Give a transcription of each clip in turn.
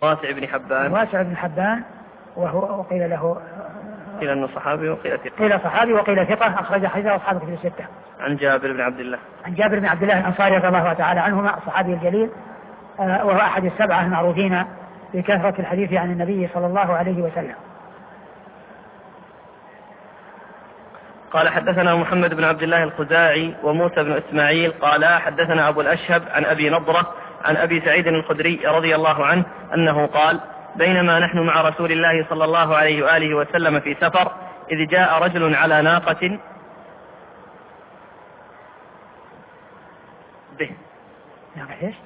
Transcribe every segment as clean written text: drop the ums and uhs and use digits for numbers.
واسع بن حبان. واسع بن حبان وهو وقيل له قيل أنه صحابي وقيل ثقة. قيل صحابي وقيل ثقة، أخرج حديثه أصحاب الكتب الستة. عن جابر بن عبد الله. عن جابر بن عبد الله الأنصاري رضي الله تعالى عنهما الصحابي الجليل، وهو أحد السبعة المعروفين بكثرة الحديث عن النبي صلى الله عليه وسلم. قال حدثنا محمد بن عبد الله الخزاعي وموسى بن إسماعيل قال حدثنا أبو الأشهب عن أبي نضرة عن أبي سعيد الخدري رضي الله عنه أنه قال بينما نحن مع رسول الله صلى الله عليه وآله وسلم في سفر إذ جاء رجل على ناقة به. ناقة إيش؟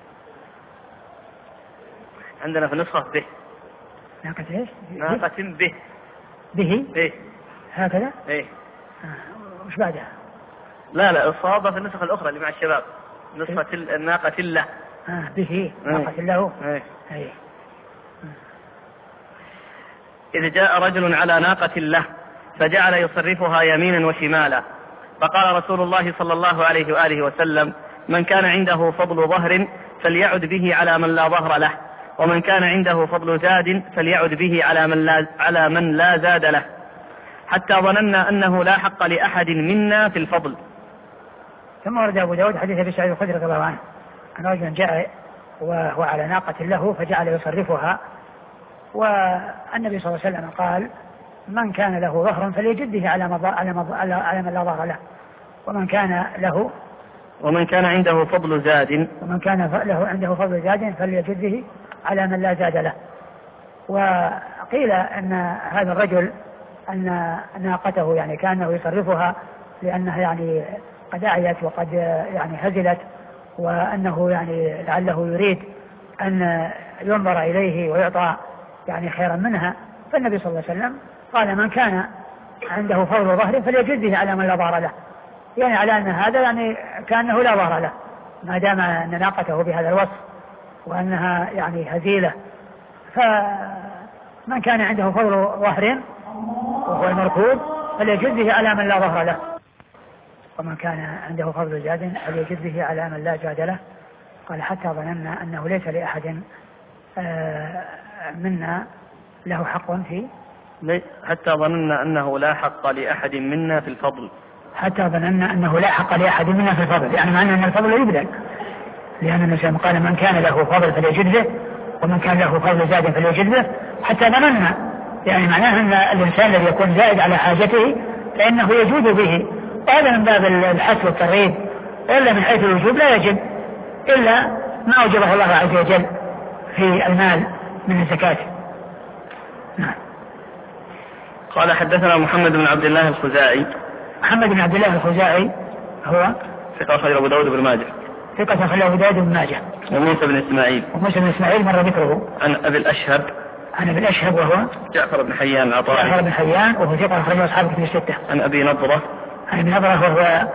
عندنا في النسخة به. ناقة إيش؟ ناقة به. به؟ إيه. هكذا؟ إيه. وش بعدها؟ لا الصواب في النسخة الأخرى اللي مع الشباب نسخة الناقة له. به ناقة له. إيه. إذ جاء رجل على ناقة له فجعل يصرفها يمينا وشمالا، فقال رسول الله صلى الله عليه وآله وسلم من كان عنده فضل ظهر فليعد به على من لا ظهر له، ومن كان عنده فضل زاد فليعد به على من لا زاد له، حتى ظننا أنه لا حق لأحد منا في الفضل. ثم ورد أبو داود حديث أبي سعيد الخدري رضي الله عنه أن رجلا جاء وهو على ناقة له فجعل يصرفها، والنبي صلى الله عليه وسلم قال من كان له ظهر فليجده على من لا ظهر له، ومن كان عنده فضل زاد عنده فضل زاد فليجده على من لا زاد له. وقيل أن هذا الرجل أن ناقته يعني كانه يصرفها لأنها يعني قد أعيت وقد يعني هزلت، وأنه يعني لعله يريد أن ينظر إليه ويعطى يعني خيرا منها، فالنبي صلى الله عليه وسلم قال من كان عنده فضل ظهر فليجده على من لا ظهر له، يعني على أن هذا يعني كأنه لا ظهر له ما دام أن ناقته بهذا الوصف وأنها يعني هزيلة. فمن كان عنده فضل ظهر وهو المركوب فليجده على من لا ظهر له، ومن كان عنده فضل زاد فليجده على من لا زاد له. قال حتى ظننا أنه ليس لأحد منا له حق في حتى ظننا أنه لا حق لأحد منا في الفضل. حتى ظننا أنه لا حق لأحد منا في الفضل، يعني معنى أن الفضل يبدل، لأن النبي قال من كان له فضل فليجده ومن كان له فضل زاد فليجده، حتى ظننا يعني معناه أن الإنسان الذي يكون زائد على حاجته فإنه يجود به، وهذا من باب الحث والترغيب، وإلا من حيث الوجوب لا يجب إلا ما أوجبه الله عز وجل في المال من الزكاة. نعم. قال حدثنا محمد بن عبد الله الخزاعي. محمد بن عبد الله الخزاعي هو ثقة أخرجه أبو داود بن ماجه. ثقة أخرجه أبو داود بن ماجه. وموسى بن إسماعيل مر ذكره. عن أبي الأشهب وهو جعفر بن حيان العطائي. وهو ثقة أخرجه أصحاب الكتب الستة. عن أبي نضرة وهو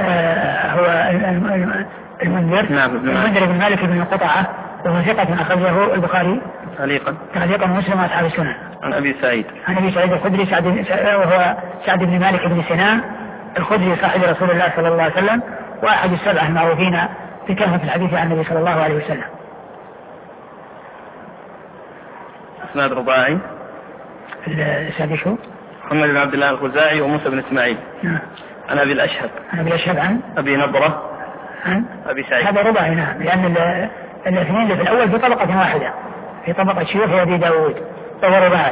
المنذر. نعم المنذر بن مالك بن قطعة، وهو ثقة أخرجه البخاري تعليقا ومسلم وأصحاب السنن. عن أبي سعيد الخدري وهو سعد بن مالك بن سنان الخدري صاحب رسول الله صلى الله عليه وسلم، وأحد السبعة المعروفين بكثرة الحديث عن النبي صلى الله عليه وسلم. اسناد رباعي. السادس محمد بن عبد الله الخزاعي وموسى بن إسماعيل. نعم. عن أبي الأشهب عن أبي نضرة عن أبي سعيد. هذا رباعي. نعم، لأن الاثنين اللي في الأول في طبقة واحدة في طبقة شيوخ أبي داود، فهو رباعي.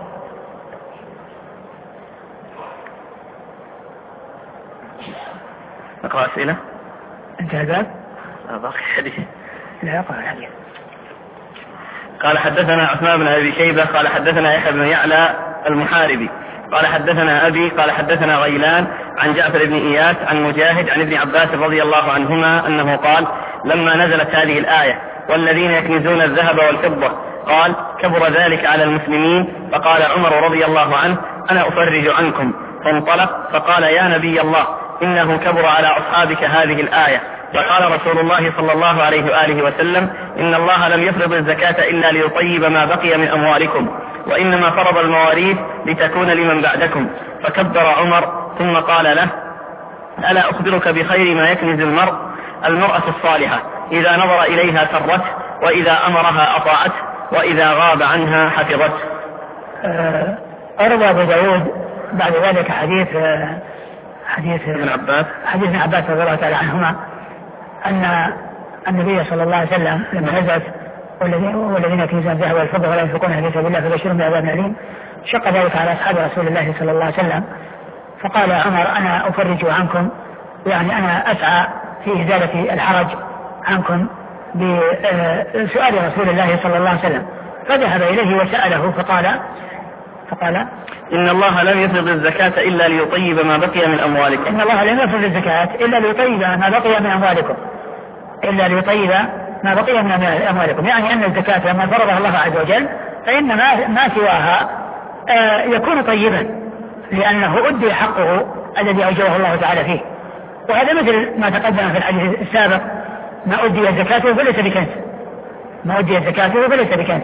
نقرأ أسئلة. انتهى الباب؟ لا باقي حديث. لا أقرأ الحديث. قال حدثنا عثمان بن أبي شيبة قال حدثنا يحيى بن يعلى المحاربي قال حدثنا أبي قال حدثنا غيلان عن جعفر بن إياس عن مجاهد عن ابن عباس رضي الله عنهما أنه قال لما نزلت هذه الآية والذين يكنزون الذهب والفضة قال كبر ذلك على المسلمين، فقال عمر رضي الله عنه أنا أفرج عنكم، فانطلق فقال يا نبي الله إنه كبر على أصحابك هذه الآية. فقال رسول الله صلى الله عليه وآله وسلم إن الله لم يفرض الزكاة إلا ليطيب ما بقي من أموالكم، وإنما فرض المواريث لتكون لمن بعدكم. فكبر عمر ثم قال له ألا أخبرك بخير ما يكنز المرأة الصالحة إذا نظر إليها سرته، وإذا أمرها أطاعته، وإذا غاب عنها حفظته. أورد أبو داود بعد ذلك حديث ابن عباس رضي الله تعالى عنهما أن النبي صلى الله عليه وسلم لما نزلت والذين يكنزون الذهب والفضة ولا ينفقونها في سبيل الله فبشرهم بعذاب أليم، شق ذلك على أصحاب رسول الله صلى الله عليه وسلم، فقال عمر أنا أفرج عنكم، يعني أنا أسعى في إزالة الحرج عنكم بسؤال رسول الله صلى الله عليه وسلم، فذهب إليه وسأله فقال إن الله لم يفرض الزكاة إلا ليطيب ما بقي من أموالكم. إن الله لم يفرض الزكاة إلا ليطيب ما بقي من أموالكم، إلا ليطيب ما بقي من أموالكم، يعني أن الزكاة لما فرضها الله عز وجل فإن ما سواها يكون طيبا، لأنه أدي حقه الذي أوجبه الله تعالى فيه. وهذا مثل ما تقدم في الحديث السابق، ما أدي زكاته فليس بكنز، ما أدي زكاته فليس بكنز،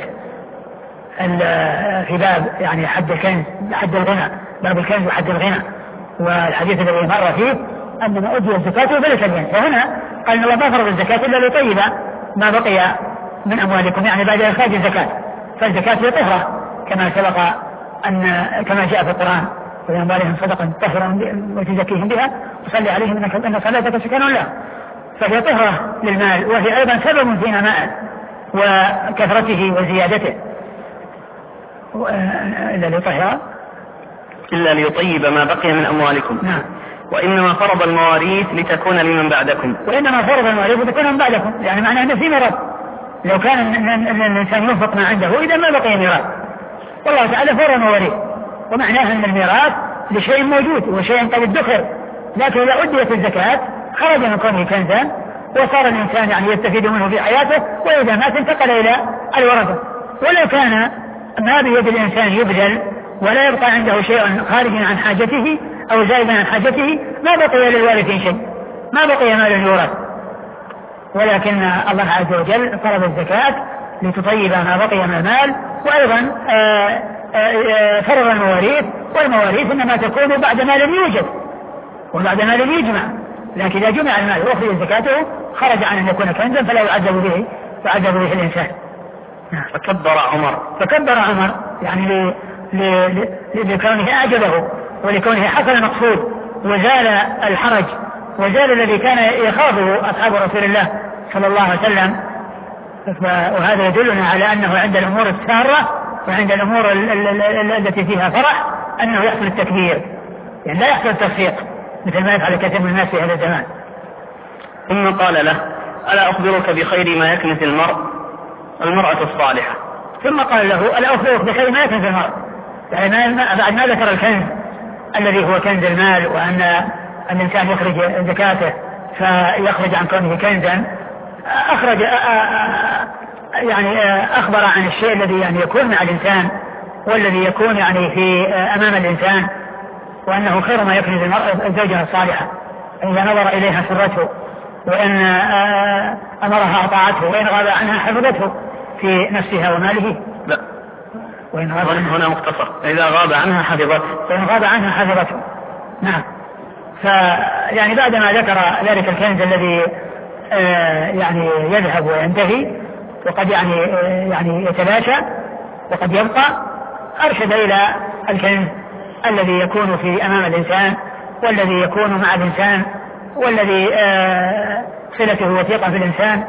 في باب يعني حد الكنز حد الغنى، باب الكنز وحد الغنى، والحديث الذي مر فيه أن ما أدي زكاته فليس بكنز. وهنا قال إن الله ما فرض الزكاة إلا ليطيب ما بقي من أموالكم، يعني بعد إخراج الزكاة، فالزكاة هي طهرة كما سبق كما جاء في القرآن وفي أموالهم صدقة تطهرهم وتزكيهم بها وصلي عليهم إن صلاتك سكن لهم، فهي طهرة للمال، وهي أيضا سبب في نماء وكثرته وزيادته. إلا ليطيب ما بقي من أموالكم. نعم. وإنما فرض المواريث لتكون لمن بعدكم. وإنما فرض المواريث لتكون لمن بعدكم، يعني معناه أنه في ميراث، لو كان الإنسان ينفق ما عنده إذا ما بقي ميراث، والله تعالى فرض المواريث، ومعناه أن الميراث لشيء موجود وشيء قد ادخر، لكن إذا أديت الزكاة خرج من كونه كنزا وصار الإنسان يعني يستفيد منه في حياته، وإذا مات انتقل إلى الورثة. ولو كان ما بيد الإنسان يبذل ولا يبقى عنده شيء خارج عن حاجته أو زائدا عن حاجته ما بقي للوارثين شيء، ما بقي مال يورث، ولكن الله عز وجل فرض الزكاة لتطيب ما بقي من المال، وأيضا فرض المواريث، والمواريث إنما تكون بعد مال يوجد وبعد مال يجمع، لكن إذا جمع المال وأخرج زكاته خرج عن أن يكون كنزا فلا يعذب به الإنسان. فكبر عمر يعني لكونه أعجبه ولكونه حصل المقصود وزال الحرج وزال الذي كان يخافه أصحاب رسول الله صلى الله عليه وسلم. وهذا يدلنا على أنه عند الأمور السارة وعند الأمور التي فيها فرح أنه يحصل التكبير، يعني لا يحصل التصفيق مثل ما يفعل كثير من الناس في هذا الزمان. ثم قال له ألا أخبرك بخير ما يكنز المرأة الصالحة. ثم قال له ألا أخبرك بخير ما يكنز المرء، يعني بعد ما ذكر الكنز الذي هو كنز المال وأن الإنسان يخرج زكاته فيخرج عن كونه كنزا، أخبر عن الشيء الذي يعني يكون مع الإنسان والذي يكون يعني في أمام الإنسان، وأنه خير ما يكنز المرء الزوجة الصالحة، إذا نظر إليها سرته، وإن أمرها أطاعته، وإن غاب عنها حفظته في نفسها وماله. لا، هنا مختصر إذا غاب عنها حفظته، وإن غاب عنها حفظته. نعم. فيعني بعدما ذكر ذلك الكنز الذي يعني يذهب وينتهي وقد يعني يتلاشى وقد يبقى، أرشد إلى الكنز الذي يكون في أمام الإنسان والذي يكون مع الإنسان والذي صلته وثيقة في الإنسان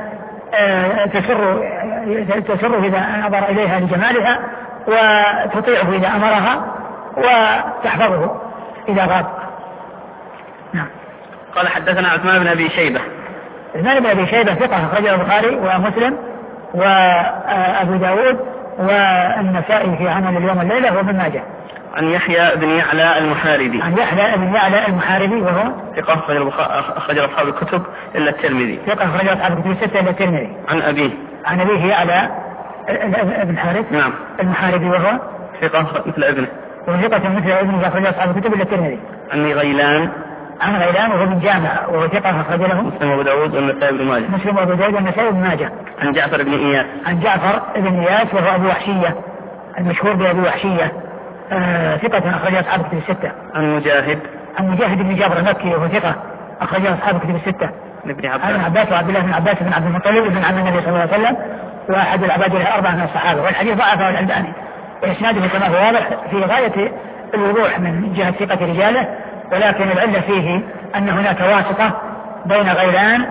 تسره إذا نظر إليها لجمالها، وتطيعه إذا أمرها، وتحفظه إذا غاب. نعم. قال حدثنا عثمان بن أبي شيبة. عثمان بن أبي شيبة ثقة أخرجه البخاري ومسلم وأبو داود والنسائي في عمل اليوم والليلة وابن ماجه. عن يحيى بن يعلى المحاربي. عن يحيى بن يعلى المحاربي وهو ثقة أخرج أصحاب الكتب إلا الترمذي. ثقة أخرج أصحاب الكتب الستة إلا الترمذي. عن أبيه يعلى ابن حارث. نعم. المحاربي وهو ثقة مثل ابنه. وثقة مثل ابنه أخرج أصحاب الكتب إلا الترمذي. عن غيلان وهو من جامع وهو ثقة أخرج له مسلم وأبو داود والنسائي بن ماجه. مسلم وأبو داود والنسائي بن ماجه. عن جعفر بن إياس. عن جعفر بن إياس وهو أبو وحشية المشهور بأبي وحشية، ثقة أخرج أصحاب الكتب الستة. عن مجاهد بن جابر المكي وهو ثقة أخرج أصحاب الكتب الستة. ابن عباس وعبد الله بن عباس بن عبد المطلب بن عم النبي صلى الله عليه وسلم وأحد العباد الأربعة من الصحابة، والحديث ضعفه الألباني، وإسناده كما هو واضح في غاية الوضوح من جهة ثقة رجاله، ولكن العلة فيه أن هناك واسطة بين غيلان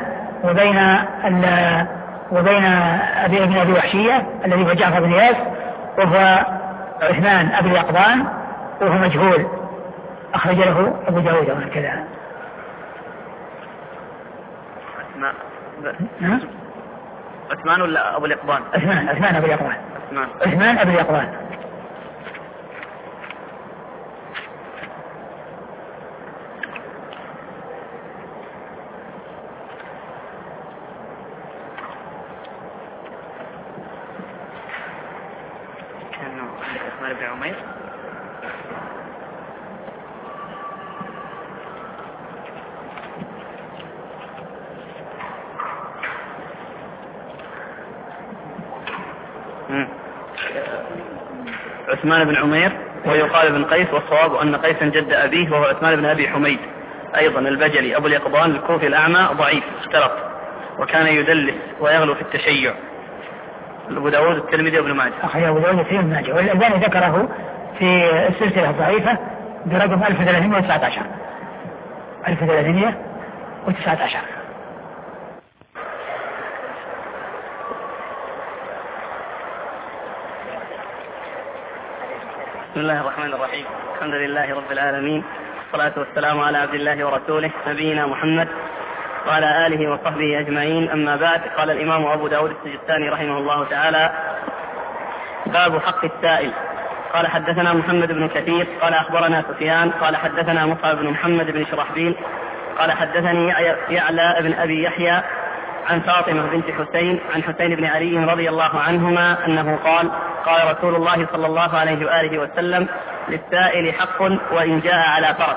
وبين أبي وحشية الذي هو جعفر بن إياس، وهو عثمان أبي اليقظان، وهو مجهول، أخرج له أبو داود وهكذا. عثمان ولا أبو اليقظان؟ عثمان أبو اليقظان. عثمان أبو اليقظان. عثمان بن عمير. عثمان بن عمير ويقال ابن قيس، والصواب أن قيسا جد أبيه وهو عثمان بن أبي حميد أيضا البجلي أبو اليقظان الكوفي الأعمى ضعيف اختلط، وكان يدلس ويغلو في التشيع. أبو داود الترمذي وابن ماجه. أخي أبو داود الترمذي وابن ماجه، والألباني ذكره في السلسلة الضعيفة برقم 1319. 1319. بسم الله الرحمن الرحيم. الحمد لله رب العالمين، والصلاة والسلام على عبد الله ورسوله نبينا محمد وعلى آله وصحبه أجمعين. أما بعد، قال الإمام أبو داود السجستاني رحمه الله تعالى: باب حق السائل. قال حدثنا محمد بن كثير قال أخبرنا سفيان قال حدثنا مصعب بن محمد بن شرحبيل قال حدثني يعلى بن أبي يحيى عن فاطمة بنت حسين عن حسين بن علي رضي الله عنهما أنه قال: قال رسول الله صلى الله عليه وآله وسلم: للسائل حق وإن جاء على فرس.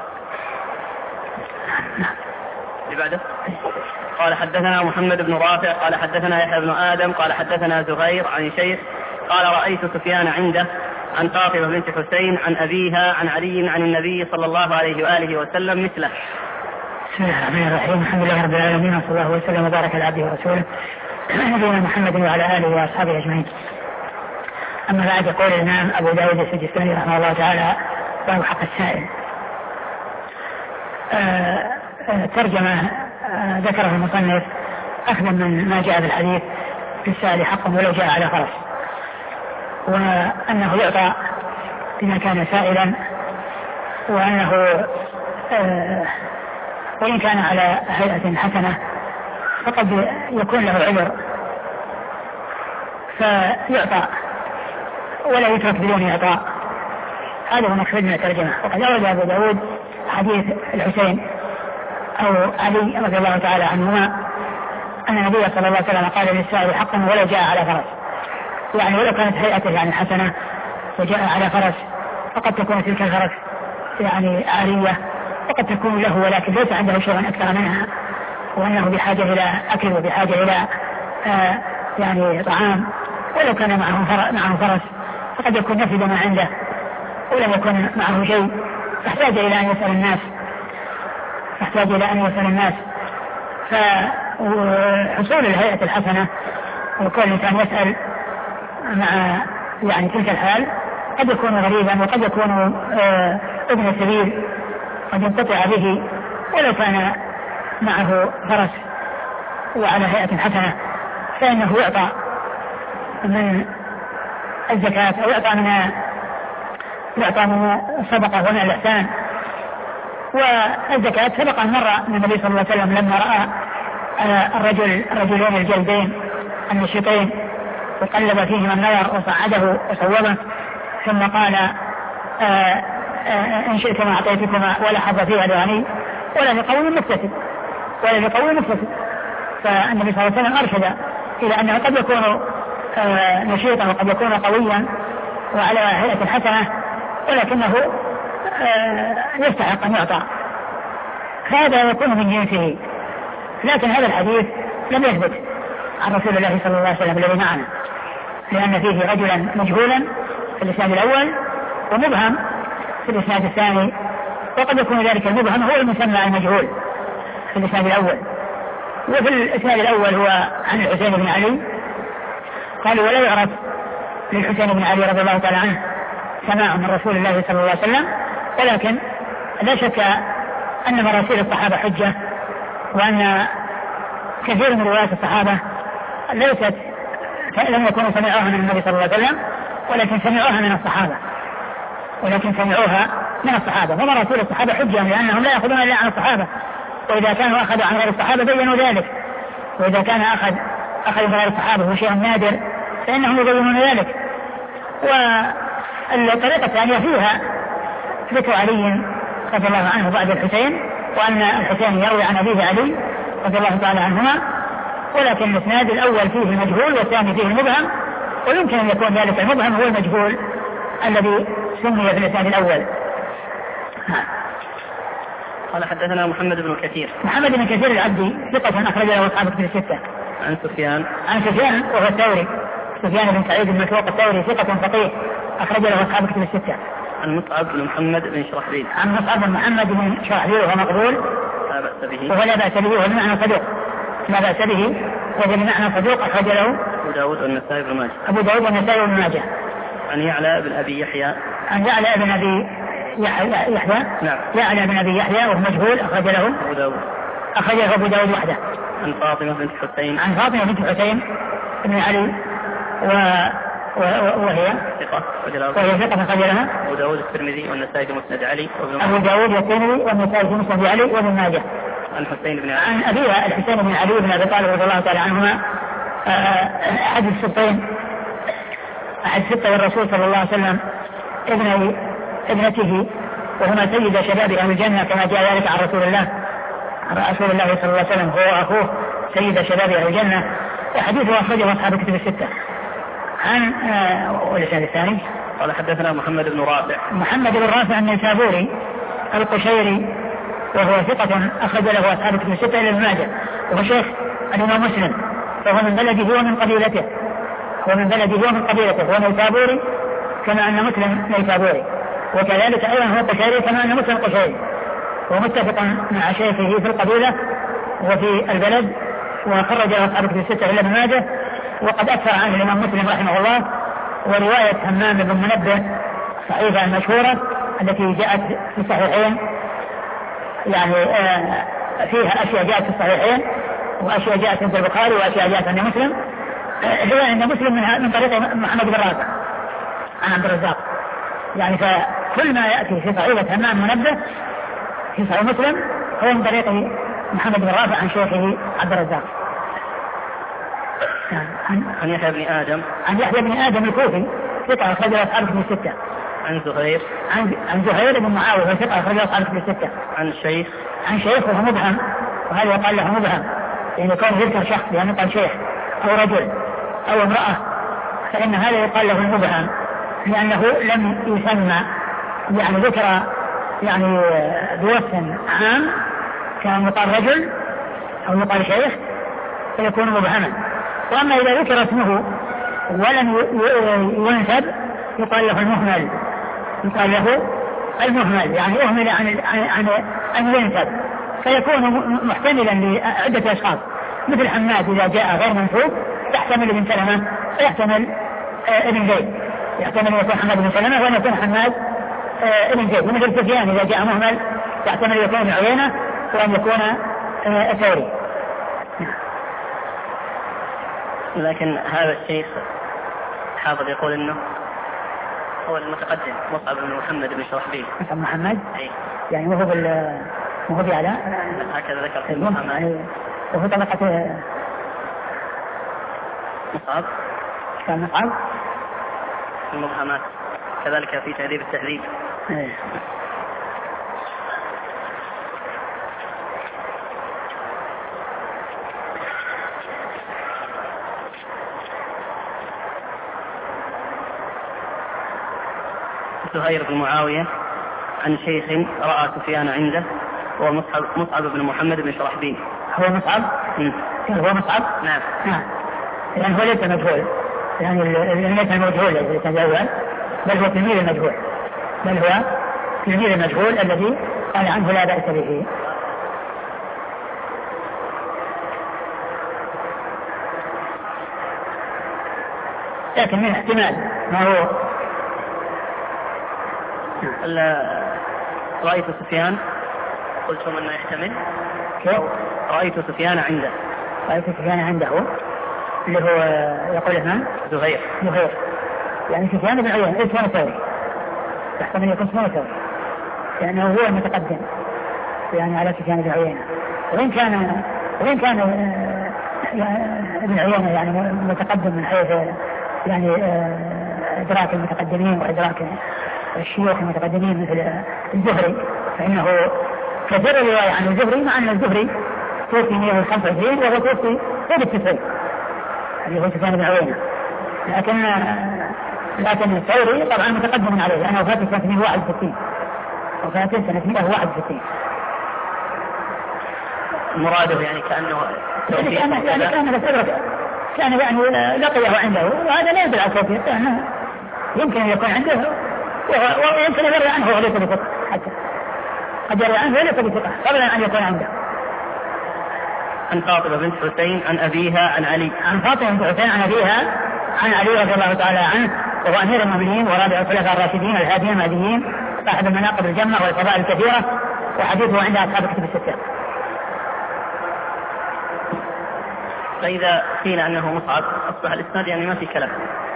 بعده قال حدثنا محمد بن رافع قال حدثنا يحيى بن آدم قال حدثنا زهير عن شيخ قال: رأيت سفيان عنده عن فاطمة بنت حسين عن أبيها عن علي عن النبي صلى الله عليه وآله وسلم مثله. بسم الله الرحمن الرحيم. الحمد لله رب العالمين، وصلى الله وسلم وبارك على عبده ورسوله نبينا محمد وعلى آله وأصحابه أجمعين. أما بعد، يقول الإمام أبو داود السجستاني رحمه الله تعالى: باب حق السائل. ترجمة ذكره المصنف أخذا من ما جاء بالحديث: في السائل حق ولو جاء على فرس، وأنه يعطى إذا كان سائلا، وأنه وإن كان على هيئة حسنة فقد يكون له عذر فيعطى ولا يترك بدون إعطاء. هذا هو مقصود من الترجمة. وقد أورد أبو داود حديث الحسين أو علي رضي الله تعالى عنهما أن النبي صلى الله عليه وسلم قال: للسائل حق ولو جاء على فرس، يعني ولو كانت هيئته يعني حسنة وجاء على فرس فقد تكون تلك الفرس يعني عارية، وقد تكون له ولكن ليس عنده شيء أكثر منها، وأنه بحاجة إلى أكل وبحاجة إلى يعني طعام، ولو كان معه فرس فقد يكون نفد ما عنده ولم يكن معه شيء، فاحتاج إلى أن يسأل الناس. فحصول الهيئة الحسنة وكل إنسان يسأل مع يعني تلك الحال قد يكون غريبا، وقد يكون ابن السبيل قد ينقطع به ولو كان معه فرس وعلى هيئة حسنة، فإنه يعطى من الزكاة أو يعطى من الصدقة ومن الإحسان. والزكاة سبق أن مر النبي صلى الله عليه وسلم لما رأى الرجلين الجلدين النشيطين وقلب فيهما النظر وصعده وصوبه، ثم قال: إن شئتما أعطيتكما ولا حظ فيها لغني ولا لقوي مكتسب. فالنبي صلى الله عليه وسلم أرشد إلى أنه قد يكون نشيطا وقد يكون قويا وعلى هيئة حسنة، ولكنه يستحق أن يعطى، هذا يكون من جنسه. لكن هذا الحديث لم يثبت عن رسول الله صلى الله عليه وسلم الذي معنا، لأن فيه رجلا مجهولا في الإسناد الأول ومبهم في الإسناد الثاني، وقد يكون ذلك المبهم هو المسمى المجهول في الإسناد الأول. وفي الإسناد الأول هو عن الحسين بن علي قالوا ولا يعرف للحسين بن علي رضي الله تعالى عنه سماع من رسول الله صلى الله عليه وسلم، ولكن لا شك أن مراسيل الصحابة حجة، وأن كثير من روايات الصحابة ليست لم يكونوا سمعوها من النبي صلى الله عليه وسلم، ولكن سمعوها من الصحابة. ومراسيل الصحابة حجة لأنهم لا يأخذون إلا عن الصحابة، وإذا كانوا أخذوا عن غير الصحابة بينوا ذلك، وإذا كان أخذ من غير الصحابة وشيء نادر فإنهم يبينون ذلك. والطريقة الثانية فيها ذكر علي رضي الله عنه بعد الحسين، وأن الحسين يروي عن أبيه علي رضي الله تعالى عنهما، ولكن الإسناد الأول فيه المجهول والثاني فيه المبهم، ويمكن أن يكون ذلك المبهم هو المجهول الذي سمي في الإسناد الأول. قال حدثنا محمد بن كثير العبدي ثقة أخرج له أصحاب كتب الستة. عن سفيان وهو الثوري، سفيان بن سعيد المسروق الثوري ثقة فقيه أخرج له أصحاب كتب الستة. عن مصعب بن محمد بن شرحبيل وهو مقبول لا بأس به، وهو لا بأس به وهو بمعنى صدوق، لا بأس به وهو بمعنى صدوق أخرج له أبو داود والنسائي بن ماجه. عن يعلى بن أبي يحيى نعم. يعلى بن أبي يحيى وهو مجهول أخرج له أبو داود وحده. عن فاطمة بنت حسين بن علي وهي ثقة أخرج لها أبو داود الترمذي والنسائي في مسند علي وابن ماجه. عن أبيها الحسين بن علي بن أبي طالب رضي الله تعالى عنهما، أحد ستة الرسول صلى الله عليه وسلم، ابنته، وهما سيد شباب أهل الجنة كما جاء ذلك عن رسول الله صلى الله عليه وسلم، هو وأخوه سيد شباب أهل الجنة، وحديثه أخرجه أصحاب كتب الستة. عن والإسناد الثاني قال حدثنا محمد بن رافع النيسابوري القشيري، وهو ثقة أخرج له أصحاب كتب الستة إلى ابن ماجه، وهو شيخ الإمام مسلم، وهو من بلده ومن قبيلته، هو نيسابوري كما أن مسلم نيسابوري، وكذلك أيضا هو قشيري كما أن مسلم قشيري، ومتفق مع شيخه في القبيلة وفي البلد، وخرج له أصحاب كتب الستة إلى ابن ماجه. وقد أكثر عنه الإمام مسلم رحمه الله. ورواية همام بن منبه صحيحة المشهورة التي جاءت في الصحيحين، يعني فيها أشياء جاءت في الصحيحين وأشياء جاءت عند البخاري وأشياء جاءت عند مسلم، هي عند مسلم من طريق محمد بن رافع عن عبد الرزاق، يعني فكل ما يأتي في صحيفة همام منبه في صحيح مسلم هو من طريق محمد بن رافع عن شيخه عبد الرزاق. عن يحيى بن آدم الكوفي ثقة أخرج أصحاب كتب الستة. عن زهير بن معاوية ثقة أخرج أصحاب كتب الستة. عن شيخ وهو مبهم، وهذا يقال له مبهم يعني كون يذكر شخص لأنه قال شيخ أو رجل أو امرأة، فإن هذا يقال له المبهم لأنه لم يسمى، يعني ذكر يعني بوصف عام كان يقال رجل أو يقال شيخ فيكون مبهما. وأما إذا ذكر اسمه ولم ينسب يقال له المهمل، يعني أهمل عن أن ينسب، فيكون محتملا لعدة أشخاص، مثل حماد إذا جاء غير منسوب يحتمل ابن سلمة ويحتمل ابن زيد، يحتمل أن يكون حماد بن سلمة وأن يكون حماد ابن زيد. ومثل سفيان إذا جاء مهمل يحتمل يكون ابن عيينة وأن يكون الثوري. لكن هذا الشيخ حافظ يقول انه هو المتقدم مصعب بن محمد بن شرحبيل. محمد؟ يعني وهو بعلاء هكذا ذكر في المبهمات. وهو طبقة مصعب كان مصعب في المبهمات، كذلك في تهذيب التهذيب. زهير بن معاوية عن شيخ رأى سفيان عنده هو مصعب بن محمد بن شرحبيل. هو مصعب؟ هو مصعب؟ نعم. يعني هو ليس مجهول، يعني ليس المجهول الذي تجاوز، بل هو تلميذ المجهول الذي قال عنه لا بأس به. لكن من احتمال ما هو. رأيت سفيان قلتم أنه يحتمل. كيف؟ رأيت سفيان عنده. رأيت سفيان عنده اللي هو يقول من؟ زهير. يعني سفيان بن عيينة اسمه ثوري، يحتمل يكون اسمه ثوري لأنه هو المتقدم يعني على سفيان بن عيينة. وإن كان ابن عيينة يعني متقدم من حيث يعني إدراك المتقدمين وإدراك الشيوخ المتقدمين مثل الزهري، فإنه كثير الرواية عن الزهري، مع أن الزهري توفي 125 وهو توفي فوق 90 اللي هو سفيان بن عيينة. لكن الثوري طبعا متقدم عليه لأنه وفاة سنة 161 وفاة سنة 161. مراده يعني كأنه كان يعني لقيه عنده، وهذا لا يدل على التوفيق، يمكن أن يكون عنده ويمكن أن يروي عنه وليس بثقة، حتى قد يروي عنه وليس بثقة قبل أن يكون عنده. عن فاطمة بنت حسين عن أبيها عن علي. عن فاطمة بنت حسين عن أبيها عن علي رضي الله تعالى عنه، وهو أمير المؤمنين ورابع الخلفاء الراشدين الهاديين المهديين صاحب المناقب الجمة والفضائل الكثيرة، وحديثه عند أصحاب الكتب الستة. فإذا قيل أنه مصعب أصبح الإسناد يعني ما في كلام.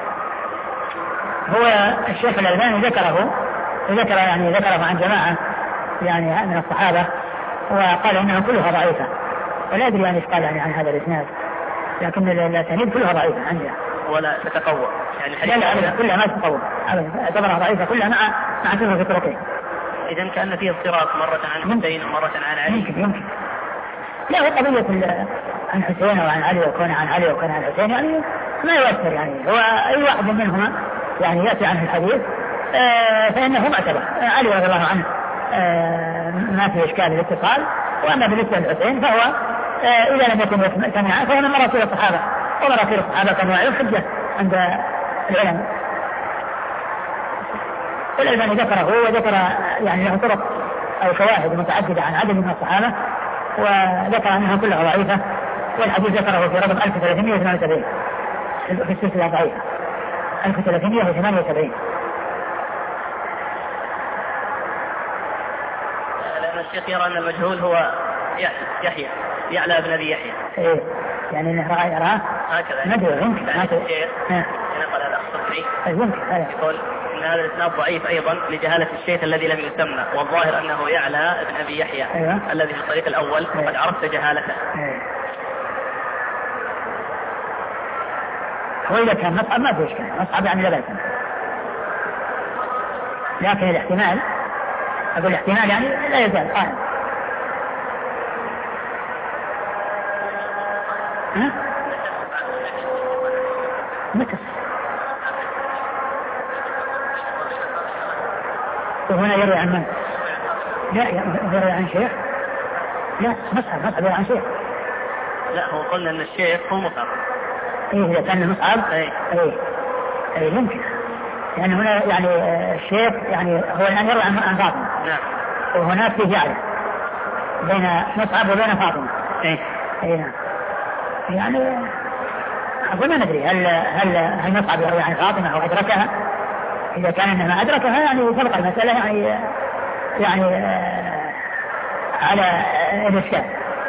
هو الشيخ الألباني ذكره عن جماعة يعني من الصحابة، وقال إنها كلها ضعيفة، ولا أدري يعني إيش قال يعني عن هذا الإسناد، لكن الأسانيد كلها ضعيفة عنده ولا تتقوى يعني لا كلها ما تتقوى اعتبرها ضعيفة كلها مع كلها في طرقين. إذن كأن فيه اضطراب مرة عن حسين ومرة عن علي. يمكن. لا، هو قضية عن حسين وعن علي وكون عن علي وكون عن حسين يعني ما يؤثر، يعني هو أي واحد منهما يعني يأتي عنه الحديث فإنه معتبر. علي رضي الله عنه ما في إشكال الاتصال، وأما بالنسبة للحسين فهو إذا لم يكن سمع فهو من مراسيل الصحابة، ومراسيل الصحابة كانوا عليهم حجة عند العلماء. والألباني ذكره وذكر يعني له طرق أو شواهد متعددة عن عدد من الصحابة، وذكر أنها كلها ضعيفة، والحديث ذكره في رقم 1378 في السلسلة ضعيفة 1378. لأن الشيخ يرى أن المجهول هو يحيى يعلى بن أبي يحيى. إيه يعني إنه يراه هكذا ندري يمكن الشيخ نقل الأخ الصدري يقول إن هذا الإسناد ضعيف أيضا لجهالة الشيخ الذي لم يسمى، والظاهر أنه يعلى بن أبي يحيى الذي في الطريق الأول، وقد عرفت جهالته. وإذا كان مصعب ما في إشكال، مصعب يعني لا بأس، لكن الاحتمال أقول الاحتمال يعني لا يزال قائم. متى وهنا يروي عن من؟ لا يروي عن شيخ، لا مصعب يروي عن شيخ. لا هو قلنا أن الشيخ هو مصعب. إيه إذا كان مصعب أي ممكن، يعني هنا يعني الشيخ يعني هو الآن يروي عن فاطمة. نعم. وهناك في جعل بين مصعب وبين فاطمة. نعم. يعني أقول ما ندري هل مصعب يروي عن فاطمة أو أدركها. إذا كان إنما أدركها يعني سبق المسألة يعني على الإشكال.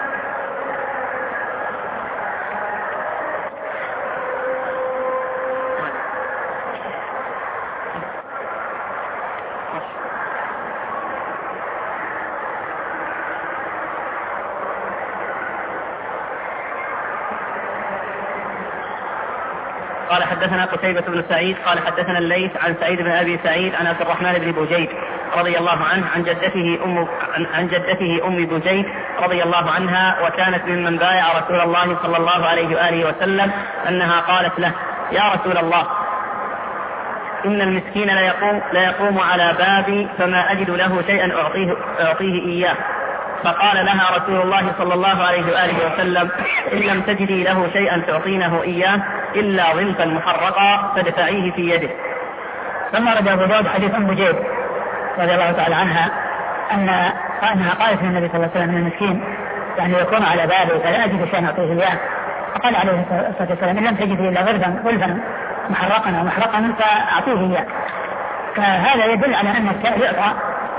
قال حدثنا قتيبة بن سعيد قال حدثنا الليث عن سعيد بن أبي سعيد عن عبد الرحمن بن بجيد رضي الله عنه عن جدته أم بجيد رضي الله عنها، وكانت ممن بايع رسول الله صلى الله عليه وآله وسلم، أنها قالت له: يا رسول الله، إن المسكين لا يقوم على بابي فما أجد له شيئا أعطيه إياه. فقال لها رسول الله صلى الله عليه وآله وسلم: إن لم تجدي له شيئا تعطينه إياه إلا ظلفا محرقا فادفعيه في يده. ثم رد أبو داود حديث أم بجيد رضي الله تعالى عنها أنها قالت للنبي صلى الله عليه وسلم: من المسكين يعني يكون على بابي فلا أجد شيئا أعطيه إياه. فقال عليه الصلاة والسلام: إن لم تجدي إلا ظلفا محرقا أو محرقا فأعطيه إياه. فهذا يدل على أن السائل يعطى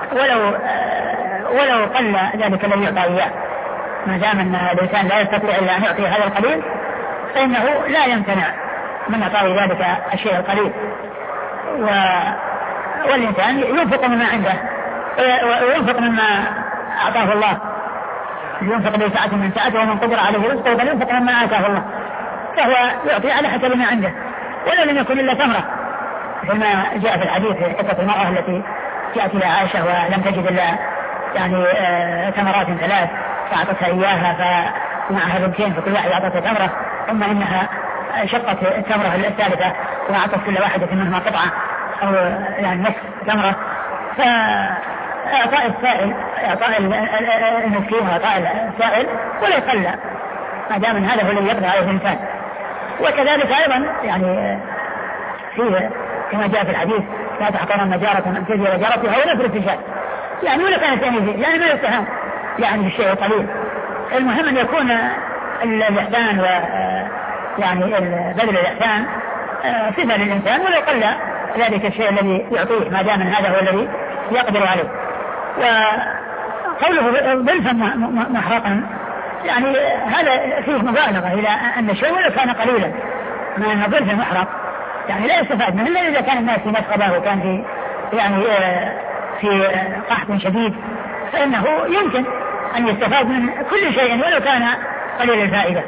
ولو قل ذلك الذي يعطى إياه، ما دام أن الإنسان لا يستطيع إلا أن يعطي هذا القليل فإنه لا يمتنع من إعطاء ذلك الشيء القليل. والإنسان ينفق مما عنده وينفق مما أعطاه الله، ينفق بسعة من سعته ومن قدر عليه رزقه فلينفق مما آتاه الله، فهو يعطي على حسب ما عنده ولو لم يكن إلا تمرة، مثل ما جاء في الحديث في قصة المرأة التي جاءت إلى عائشة ولم تجد إلا يعني ثمرات 3 فأعطتها إياها فمعها بنتين فكل واحد أعطتها تمرة، ثم إنها شقت التمرة الثالثة وأعطت كل واحدة منهما قطعة أو يعني نصف تمرة. فإعطاء السائل إعطاء المسكين وإعطاء السائل ولا يقل ما دام من هذا هو الذي يقدر عليه الإنسان. وكذلك أيضا يعني فيه كما جاء في الحديث لا تحقرن جارة أن تجي جارتها ولا في الاتجاه، يعني ولا كانت يعني ما يستهان يعني بالشيء القليل. المهم أن يكون الإحسان و يعني بذل الإحسان صفة للإنسان ولو قل ذلك الشيء الذي يعطيه ما دام هذا هو الذي يقدر عليه. وقوله ضلفا محرقا يعني هذا فيه مبالغة إلى أن الشيء ولو كان قليلا، ما أن ضلف محرق يعني لا يستفاد منه إلا إذا كان الناس في مسغبة وكان في يعني في قحط شديد فإنه يمكن أن يستفاد من كل شيء ولو كان قليل الفائدة.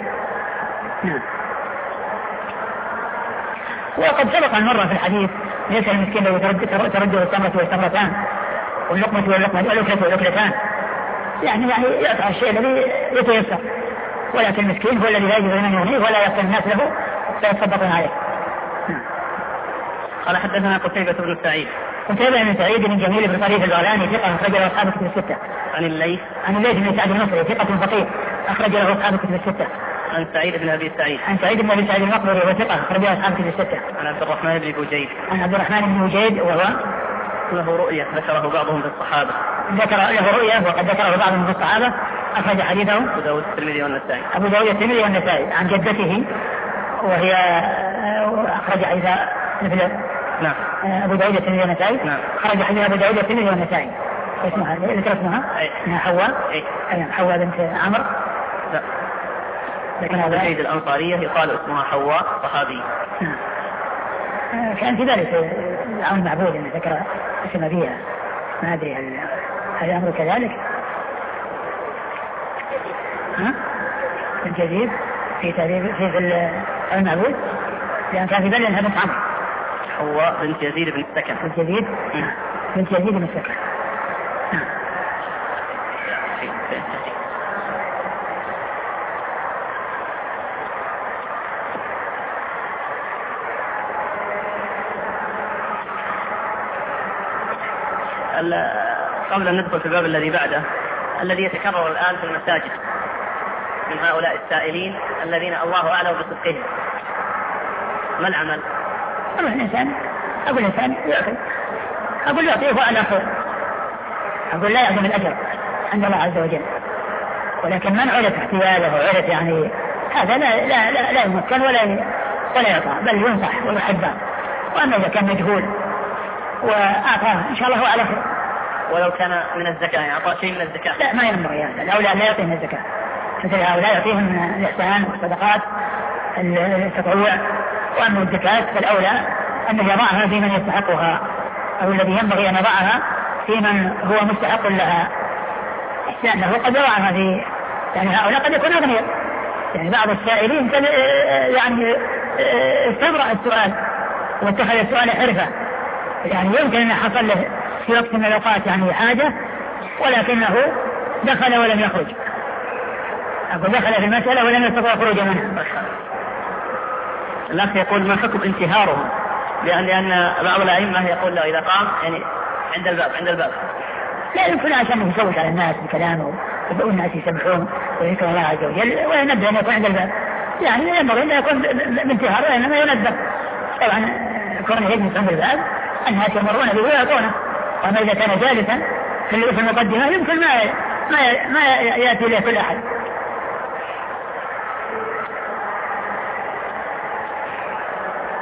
وقد سبق المرة في الحديث ليس المسكين لو ترده التمرة والتمرتان واللقمة والأكلة والأكلتان، يعني يقطع الشيء الذي يتيسر، ولكن المسكين هو الذي لا يجب من يغنيه ولا يقتل الناس له فيتصدقون عليه. قال حدثنا قتيبة بن سعيد بن سعيد بن جميل بن طريف البغلاني ثقة أخرج له أصحاب الكتب الستة. عن الليث بن سعد المصري ثقة فقيه أخرج له أصحاب الكتب الستة. عن سعيد بن أبي سعيد المقبري وثقة أخرج له أصحاب الكتب الستة. عن عبد الرحمن بن بجيد وهو له رؤية ذكره بعضهم في الصحابة ذكر له رؤية وقد ذكره بعضهم في الصحابة أخرج حديثه أبو داود الترمذي والنسائي عن جدته وهي أخرج حديثها مثل نعم أبو داود الترمذي والنسائي خرج حديث أبو داود الترمذي والنسائي. اسمها ذكر اسمها حواء حواء بنت عمرو لكن هذا السيد الأنصارية يقال اسمها حواء صحابي. كان في ذلك عون معبود أن ذكر اسم أبيها ما أدري هل الأمر كذلك الجديد في تعريف في المعبود لأن كان في بلد أنها بنت عمرو حواء بنت يزيد بن السكن بنت يزيد بن السكن. قبل أن ندخل في الباب الذي بعده الذي يتكرر الآن في المساجد من هؤلاء السائلين الذين الله أعلم بصدقهم، ما العمل؟ الإنسان أقول يعطيه على خير، أقول لا يعظم الأجر عند الله عز وجل، ولكن من عرف احتياجه وعرف يعني هذا لا يمكن ولا يعطى بل ينصح ويحبه. وأما إذا كان مجهول وأعطاه إن شاء الله هو على خير. ولو كان من الزكاة يعني أعطاه شيء من الزكاة لا ما ينبغي هذا، الأولى لا يعطيه من الزكاة، مثل هؤلاء يعطيهم من الإحسان والصدقات التطوع. وأما الزكاة فالأولى أن يضعها في من يستحقها أو الذي ينبغي أن يضعها في من هو مستحق لها، لأنه قد يضعها في يعني هؤلاء قد يكون أغنياء، يعني بعض السائلين يعني استبرأ السؤال واتخذ السؤال حرفة، يعني يمكن أن حصل له في وقت من الأوقات يعني حاجة ولكنه دخل ولم يخرج، أقول دخل في المسألة ولم يستطيع خروج منها. الأخ يقول ما حكم انتهارهم؟ لأن بعض الأئمة يقول له إذا قام يعني عند الباب لا يمكن عشان يسوي على الناس بكلامه ويقول الناس يسبحون ويذكر الله عز وجل وينبه أن يكون عند الباب، يعني ينبغي أن يكون بانتهار وإنما ينبه. طبعا كونه يجلس عند الباب الناس يمرون به ويعطونه، وما إذا كان جالسا في المقدمة يمكن ما يأتي إليه كل أحد.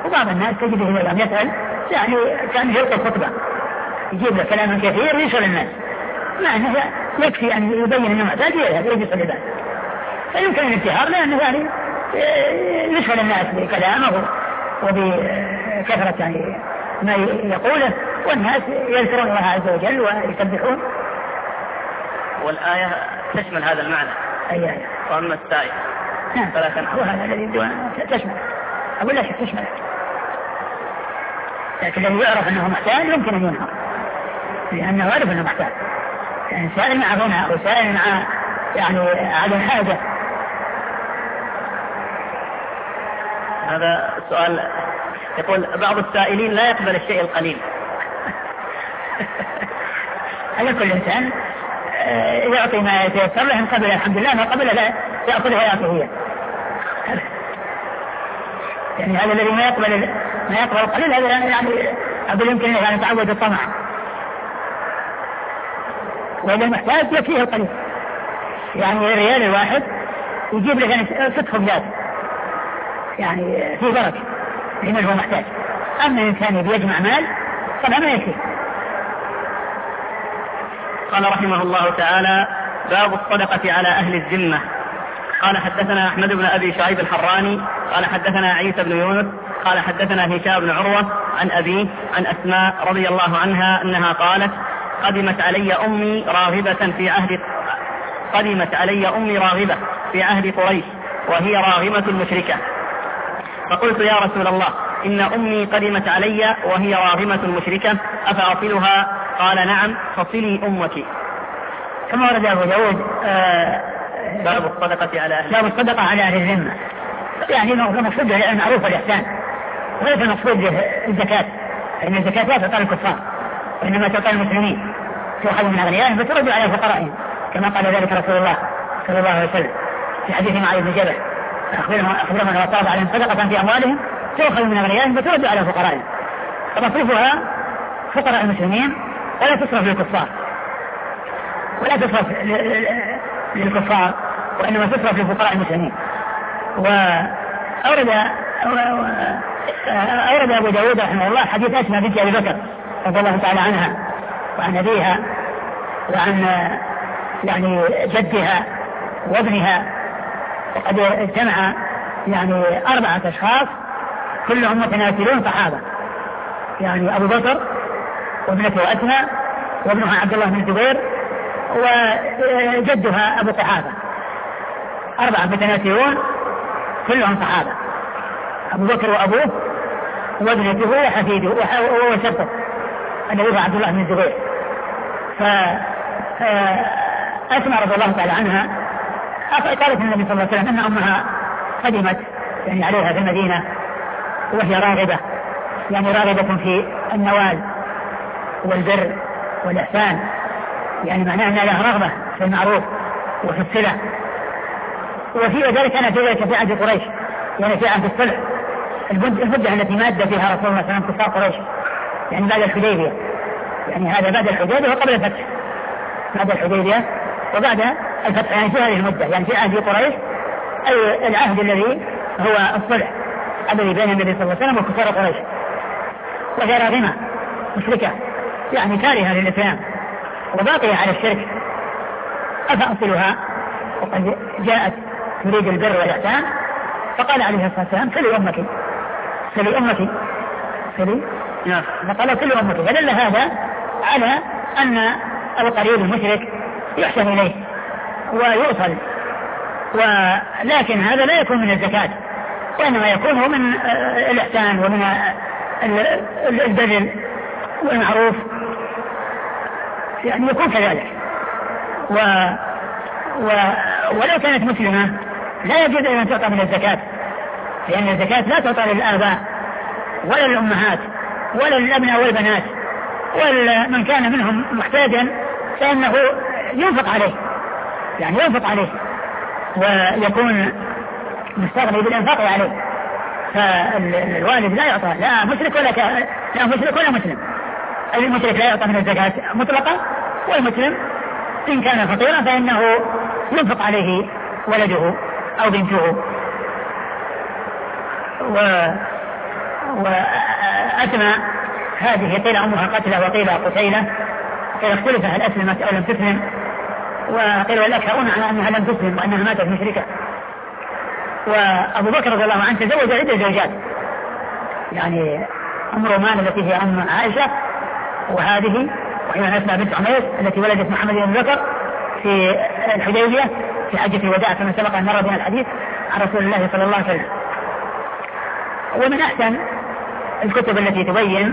وبعض الناس تجده إذا لم يسأل يعني كان يلقي الخطبة يجيب له كلام كثير يشغل الناس، مع أنه يكفي أن يبين أنه محتاج يجلس العباد، فيمكن الانتحار لأنه يعني يشغل الناس بكلامه وبكثرة يعني ما يقوله، والناس يذكرون الله عز وجل ويسبحون. والآية تشمل هذا المعنى. أي آية؟ وأما السائل فلا تنهر، وهذا الذي تشمل، أقول لك تشمل، لكن الذي يعرف أنه محتاج يمكن أن ينهر لأنه يعرف أنه محتاج، يعني سائل مع غنى أو سائل مع يعني على حاجة. هذا السؤال يقول بعض السائلين لا يقبل الشيء القليل. على كل إنسان يعطي ما يتيسر له، إن قبل الحمد لله، ما قبل لا يأخذها يعطيه. يعني هذا الذي ما يقبل القليل هذا يعني أقول يمكن أن يتعود الطمع، وإذا محتاج يكفيه القليل، يعني الريال الواحد يجيب له يعني 6 خبزات، يعني في بركة لمن هو محتاج. أما الإنسان بيجمع مال طبعا ما يكفي. قال رحمه الله تعالى: باب الصدقة على أهل الذمة. قال حدثنا أحمد بن أبي شعيب الحراني قال حدثنا عيسى بن يونس قال حدثنا هشام بن عروة عن أبيه عن أسماء رضي الله عنها أنها قالت: قدمت علي أمي راغبة في عهد قريش وهي راغمة مشركة، فقلت: يا رسول الله، إن أمي قدمت علي وهي راغمة مشركة أفأصلها؟ قال: نعم، فصلي أمك. ثم ورد أبو داود باب الصدقة على أهل الذمة، يعني المقصود المعروف والإحسان، وليس المقصود الزكاة، فإن الزكاة لا تعطى الكفار وإنما تعطى المسلمين، تؤخذ من أغنيائهم فترد على فقرائهم، كما قال ذلك رسول الله صلى الله عليه وسلم في حديث معاذ بن جبل: أخبرهم أن وصاب عليهم صدقة في أموالهم تؤخذ من أغنيائهم فترد على فقرائهم، فمصرفها فقراء المسلمين ولا تصرف للكفار، ولا تصرف للكفار وإنما تصرف لفقراء المسلمين. وأورد أبو داود رحمه الله حديث أسماء بنت أبي بكر رضي الله تعالى عنها وعن أبيها وعن يعني جدها وابنها، وقد اجتمع يعني 4 أشخاص كلهم متناسلون صحابة، يعني أبو بكر وابنته أسماء وابنها عبد الله بن الزبير وجدها أبو قحافة، 4 متناسلون كلهم صحابة، أبو بكر وأبوه وابنته وحفيده وشبه النبي عبد الله بن الزبير. فأسماء رضي الله تعالى عنها قالت النبي صلى الله عليه وسلم أن أمها قدمت يعني عليها في المدينة وهي راغبة، يعني راغبة في النوال والبر والإحسان، يعني معناه أنها لها رغبة في المعروف وفي الصلة. وفي ذلك أنا في ذلك في عهد قريش، يعني في عهد الصلح، المدة التي ماد فيها رسول الله صلى الله عليه وسلم كفار قريش، يعني بعد الحديبية، يعني هذا بعد الحديبية وقبل الفتح، بعد الحديبية وبعد الفتح، يعني في هذه المدة، يعني في عهد قريش، أي العهد الذي هو الصلح الذي بين النبي صلى الله عليه وسلم وكفار قريش. وهي راغمة مشركة، يعني كارهة للإسلام وباقية على الشرك، أفأصلها؟ وقد جاءت تريد البر والإحسان، فقال عليه الصلاة والسلام: سلي أمك. فقال: سلي أمك. فدل هذا على أن القريب المشرك يحسن إليه ويؤصل، ولكن هذا لا يكون من الزكاة، وإنما يكون من الإحسان ومن البر والمعروف، يعني يكون كذلك. ولو كانت مسلمة لا يجوز أن تعطى من الزكاة، لأن الزكاة لا تعطى للآباء ولا للأمهات ولا للأبناء والبنات، ومن كان منهم محتاجا فإنه ينفق عليه، يعني ينفق عليه ويكون مستغني بالإنفاق عليه. فالوالد لا يعطى لا مشرك ولا مسلم. المشرك لا يعطى من الزكاة مطلقة، والمسلم إن كان فقيرا فإنه ينفق عليه ولده أو بنته. وأسمى هذه قيل أمها قتلة وقيل قتيلة، قيل اختلف هل أسلمت أو لم تسلم، وقيل والأكثرون على أنها لم تسلم وأنها ماتت مشركة. وأبو بكر رضي الله عنه تزوج عدة زوجات، يعني أم رومان التي هي أم عائشة، وهذه وهي أسماء بنت عميس التي ولدت محمد بن بكر في الحديبية في حجة الوداع كما سبق أن مر بنا الحديث عن رسول الله صلى الله عليه وسلم. ومن أحسن الكتب التي تبين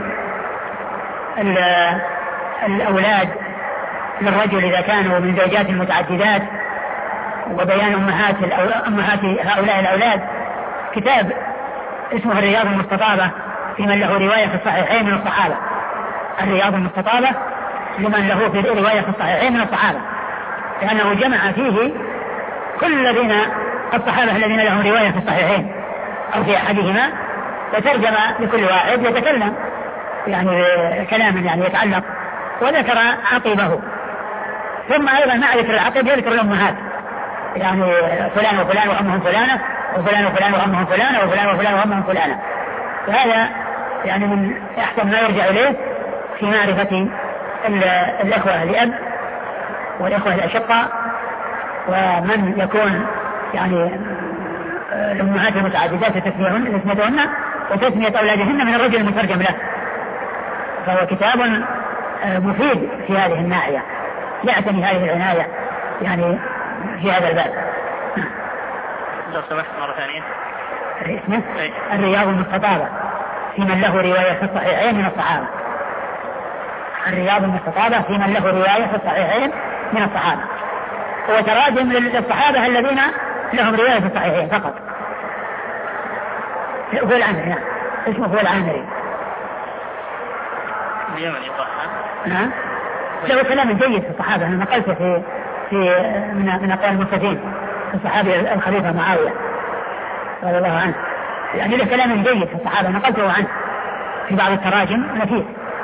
الأولاد للرجل إذا كانوا من زوجات متعددات وبيان أمهات هؤلاء الأولاد كتاب اسمه الرياض المستطابة في من له رواية في الصحيحين من الصحابة. الرياض المستطابة لمن له في رواية في الصحيحين من الصحابة، لأنه جمع فيه كل الذين الصحابة الذين لهم رواية في الصحيحين أو في أحدهما، وترجم لكل واحد يتكلم يعني كلاما يعني يتعلق، وذكر عقبه، ثم أيضا مع ذكر العقب يذكر الأمهات، يعني فلان وفلان وأمهم فلانة، وفلان وفلان وأمهم فلانة، وفلان وفلان وأمهم فلانة. وهذا يعني من أحسن ما يرجع إليه في معرفة الإخوة لأب والإخوة الأشقاء، ومن يكون يعني الأمهات المتعددات تسميتهن وتسمية أولادهن من الرجل المترجم له. فهو كتاب مفيد في هذه الناحية، يعتني هذه العناية يعني في هذا الباب. لو سمحت مرة ثانية. اسمه الرياض المستطابة في من له رواية في الصحيحين من الصحابة. الرياض المستطابة في من له رواية في الصحيحين من الصحابة، هو تراجم للصحابة الذين لهم رواية في الصحيحين فقط. هو العامري، نعم اسمه هو العامري. اليمني صح؟ نعم. له كلام جيد في الصحابة، أنا نقلته في من أقوال المستفيد الصحابي الخليفة معاوية رضي الله عنه، يعني له كلام جيد في الصحابة نقلته عنه في بعض التراجم نفيس.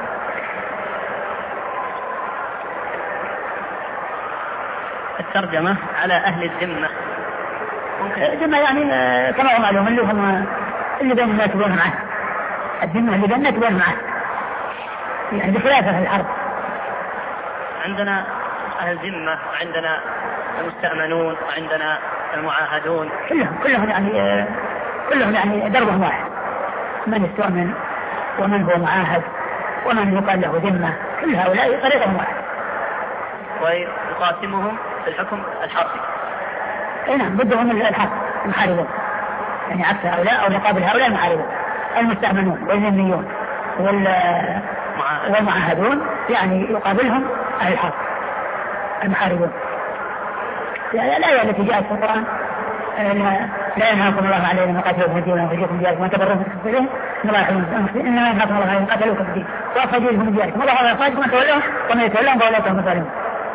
الترجمة على أهل الذمة الذمة يعني كما هو معلوم اللي هم اللي بين الناس وبين معه، الذمة اللي بين الناس وبين معه يعني بخلافة الحرب. عندنا أهل الذمة وعندنا المستأمنون وعندنا المعاهدون، كلهم يعني دربهم واحد، من استؤمن ومن هو معاهد ومن يقال له ذمة، كل هؤلاء طريقهم واحد. ويقاسمهم في الحكم الحربي. نعم بدهم الحرب المحاربون، يعني عكس هؤلاء أو مقابل هؤلاء المحاربون المستأمنون والذميون والمعاهدون، يعني يقابلهم أهل الحرب المحاربون. الآية التي جاءت في القرآن لا ينهاكم الله عليه لما قاتلوكم في الدين وأخرجوكم من دياركم وأن تبروهم وتقسطوا إنما ينهاكم الله عليه قاتلوكم في الدين وأخرجوكم من دياركم والله على إخراجكم وأن تولوهم ومن يتولهم فأولئك هم الظالمون.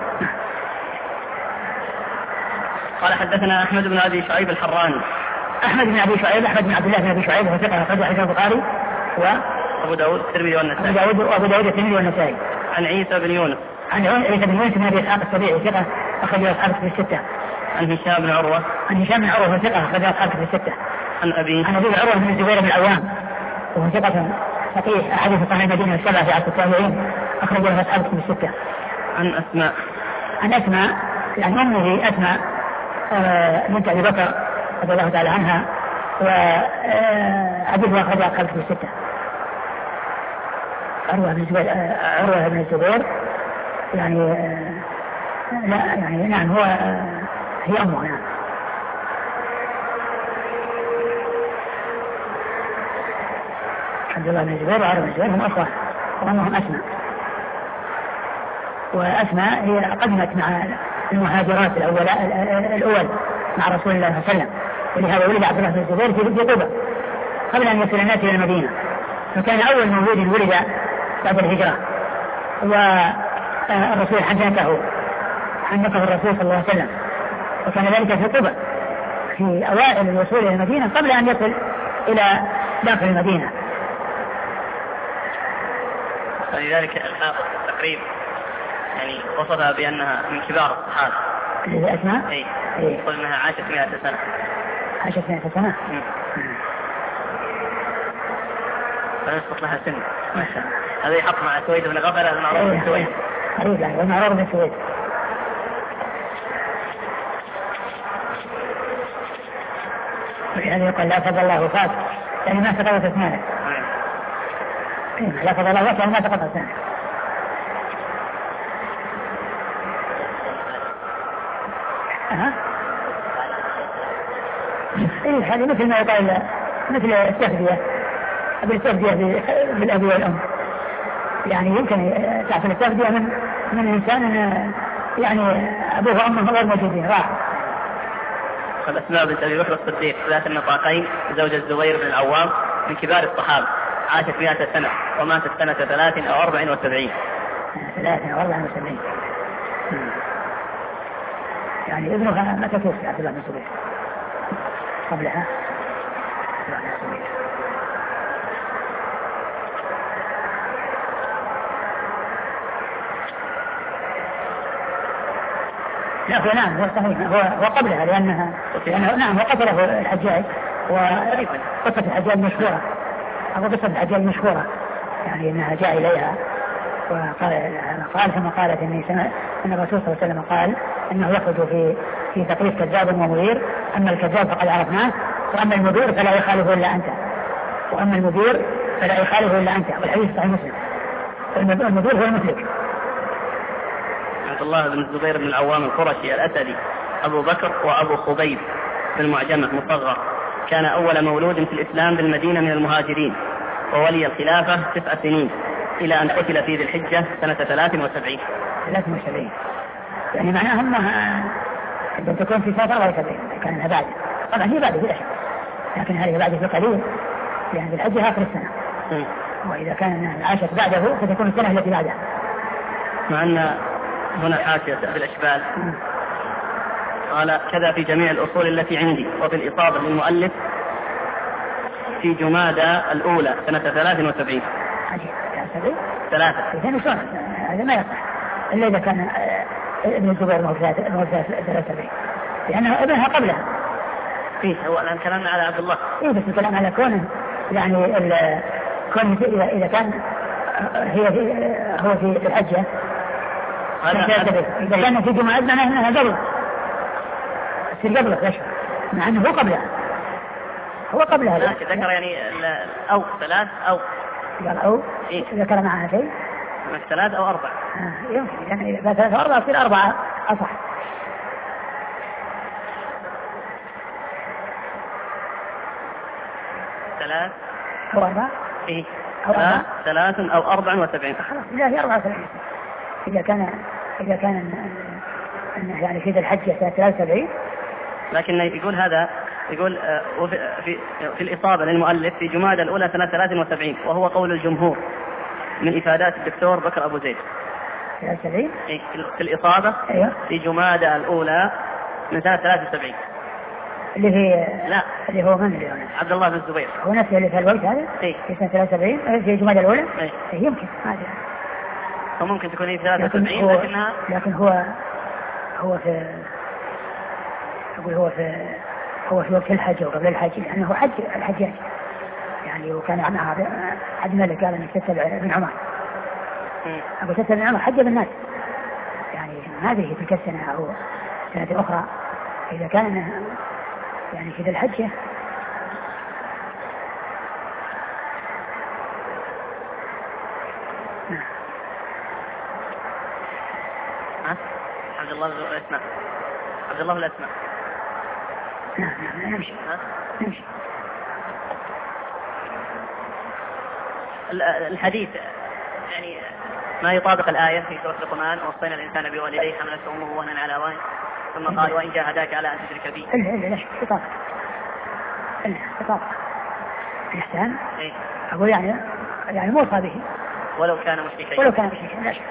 قال حدثنا أحمد بن أبي شعيب الحراني. أحمد بن أبي شعيب أحمد بن عبد الله بن أبي شعيب هو ثقة أخرجه حديث البخاري وأبو داود الترمذي والنسائي. أبو داود الترمذي والنسائي. عن عيسى بن يونس. عن عيسى بن يونس بن أبي إسحاق السبيعي ثقة أخرجه أصحاب في الستة. عن هشام بن عروة. عن هشام بن عروة ثقة أخرجه أصحاب في الستة. عن أبي عروة بن الزبير بن العوام وهو ثقة فقيه أحاديث صحيح المدينة السبعة في عصر التابعين أخرجه أصحاب في الستة. عن أسماء. عن أسماء يعني أمه أسماء بنت أبي بكر رضي الله تعالى عنها، وأبوها أخرج أصحاب في الستة. عروة بن الزبير يعني لا يعني نعم هو هي أمه نعم. عبد الله بن الزبير وعروة بن الزبير هم أخوة وأمهم أسماء، وأسماء هي قدمت مع المهاجرات الأول مع رسول الله صلى الله عليه وسلم، ولهذا ولد عبد الله بن الزبير في قبى قبل أن يصل الناس إلى المدينة، فكان أول مولود ولد بعد الهجرة، والرسول حنكه الرسول صلى الله عليه وسلم، وكان ذلك في قبى في أوائل الوصول إلى المدينة قبل أن يصل إلى داخل المدينة. فلذلك الحافظ تقريبا يعني وصفها بأنها من كبار الصحابة. اللي أسماء؟ إيه. يقول أنها عاشت 100 سنة. عاشت 100 سنة. فيسقط لها سن. ما شاء الله. هذا يحط مع سويد بن غفر المعروف بن سويد. قريب يعني والمعروف بن سويد. يعني يقول لا فضل الله فات يعني ما سقطت اسنانه. لا فضل الله فات يعني ما سقطت اسنانه. إيه هذه مثل ما يقال مثل التهدية بالأب والأم. يعني يمكن تحصل التهدية من إنسان يعني أبوه وأمه غير موجودين راح. قد أسماء بنت أبي بكر الصديق ذات النطاقين زوج الزبير بن العوام من كبار الصحابة، عاشت 100 سنة وماتت سنة 73 أو 74. 73 أو 74. يعني ابنها متى توفي عبد الله بن الزبير؟ قبلها لا هو نعم هو صحيح هو قبلها لأنه نعم هو قتله الحجاج وقصة الحجاج مشهورة أو قصة الحجاج مشهورة يعني أنها جاء إليها وقال ثم قالت أن الرسول صلى الله عليه وسلم قال أنه يخرج في تقريب كذاب ومدير، أما الكذاب فقد عرفناه وأما المدير فلا يخالفه إلا أنت والحديث صحيح مسلم. المدير هو المسلك. عبد الله بن الزبير بن العوام القرشي الأسدي أبو بكر وأبو خبيب في المعجمة مصغر، كان أول مولود في الإسلام بالمدينة من المهاجرين، وولي الخلافة 9 سنين إلى أن قتل في ذي الحجة سنة 73. يعني معناها أنها تكون في سنة 74 كانها بعد، طبعا هي بعد بلا شك، لكن هذه بعد بقليل يعني بالحجة آخر السنة. وإذا كان عاشت بعده فتكون السنة التي بعدها. مع أن هنا حاشية بالأشبال قال كذا في جميع الأصول التي عندي، وفي الإصابة للمؤلف في جمادى الأولى سنة 73. هذا ما يصح إلا إذا كان ابن الزبير مو 73 لأنه ابنها قبلها. هو الآن كلامنا على عبد الله. بس الكلام على كونه يعني كونه إذا كان هو في الحجة إذا كان في جمعة معناه أنها قبله مع أنه هو قبلها ذكر يعني أو 3 أو قال أو ذكر معها شيء 3 أو 4 يمكن يعني إذا 3 أو 4 يصير 4 أصح. 3 أو 4 3 أو 74 خلاص لا هي 74. إذا كان يعني في الحجة سنة 73. لكن يقول هذا يقول في الإصابة للمؤلف في جمادى الأولى سنة 73، وهو قول الجمهور من إفادات الدكتور بكر أبو زيد. 73 في الإصابة. أيوة. في جمادى الأولى من سنة 73 اللي هو من اللي عبد الله بن الزبير هو نفسه اللي في الوقت هذا في سنة 73 في جمادى الأولى. يمكن هذا وممكن تكون في 73 لكن هو في وقت الحج وقبل الحج لأنه حج الحجاج يعني وكان معها عبد الملك قال انك تتبع ابن عمر. أبو تتبع ابن عمر حج بالناس يعني هذه تلك السنة أو سنة أخرى إذا كان يعني في الحجة عبد الله الأسماء عبد الله الأسماء. نمشي. الحديث يعني ما يطابق الآية في سورة لقمان ووصينا الإنسان بوالديه حملته أمه وهنا على وهن ثم قال وإن جاهداك على أن تشرك بي. ليش خطاب الإحسان أقول يعني موصى به ولو كان مشركا. لا شك.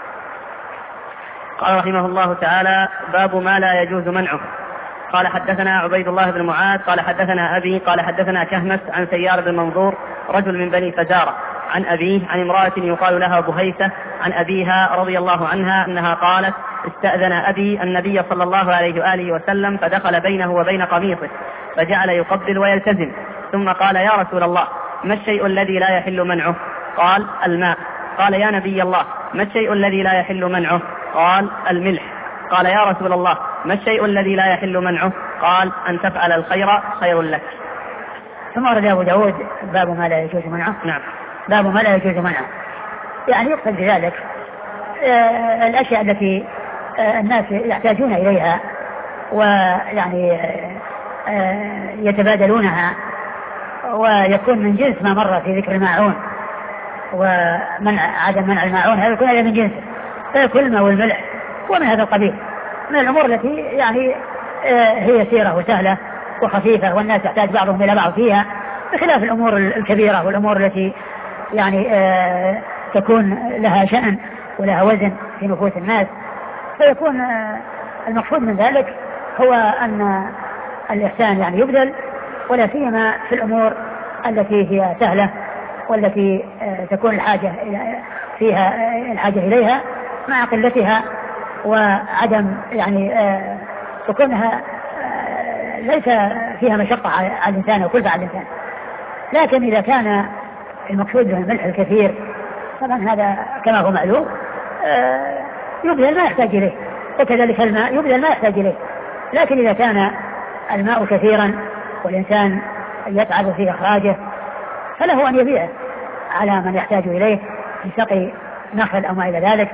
قال رحمه الله تعالى باب ما لا يجوز منعه. قال حدثنا عبيد الله بن معاذ قال حدثنا أبي قال حدثنا كهمس عن سيار بن منظور رجل من بني فزارة عن أبيه عن امرأة يقال لها بهيسة عن أبيها رضي الله عنها أنها قالت استأذن أبي النبي صلى الله عليه وآله وسلم فدخل بينه وبين قميصه فجعل يقبل ويلتزم ثم قال يا رسول الله ما الشيء الذي لا يحل منعه؟ قال الماء. قال يا نبي الله ما الشيء الذي لا يحل منعه؟ قال الملح. قال يا رسول الله ما الشيء الذي لا يحل منعه؟ قال أن تفعل الخير خير لك. ثم ورد أبو داود باب ما لا يجوز منعه. نعم. باب ما لا يجوز منعه، يعني يقصد بذلك الأشياء التي الناس يحتاجون إليها ويعني يتبادلونها، ويكون من جنس ما مر في ذكر الماعون ومنع عدم منع الماعون، هذا يكون هذا من جنسه، فيكون الماء والملح ومن هذا القبيل من الأمور التي يعني هي يسيرة وسهلة وخفيفة والناس يحتاج بعضهم إلى بعض فيها، بخلاف الأمور الكبيرة والأمور التي يعني تكون لها شأن ولها وزن في نفوس الناس. فيكون المقصود من ذلك هو أن الإحسان يعني يبذل، ولا سيما في الأمور التي هي سهلة والتي تكون الحاجة فيها الحاجة إليها مع قلتها وعدم يعني تكونها ليس فيها مشقة على الإنسان وكلفة على الإنسان. لكن إذا كان المقصود به الملح الكثير طبعا هذا كما هو معلوم يبذل ما يحتاج إليه، وكذلك الماء يبذل ما يحتاج إليه. لكن إذا كان الماء كثيرا والإنسان يتعب في إخراجه فله أن يبيعه على من يحتاج إليه في سقي نخل أو ما إلى ذلك،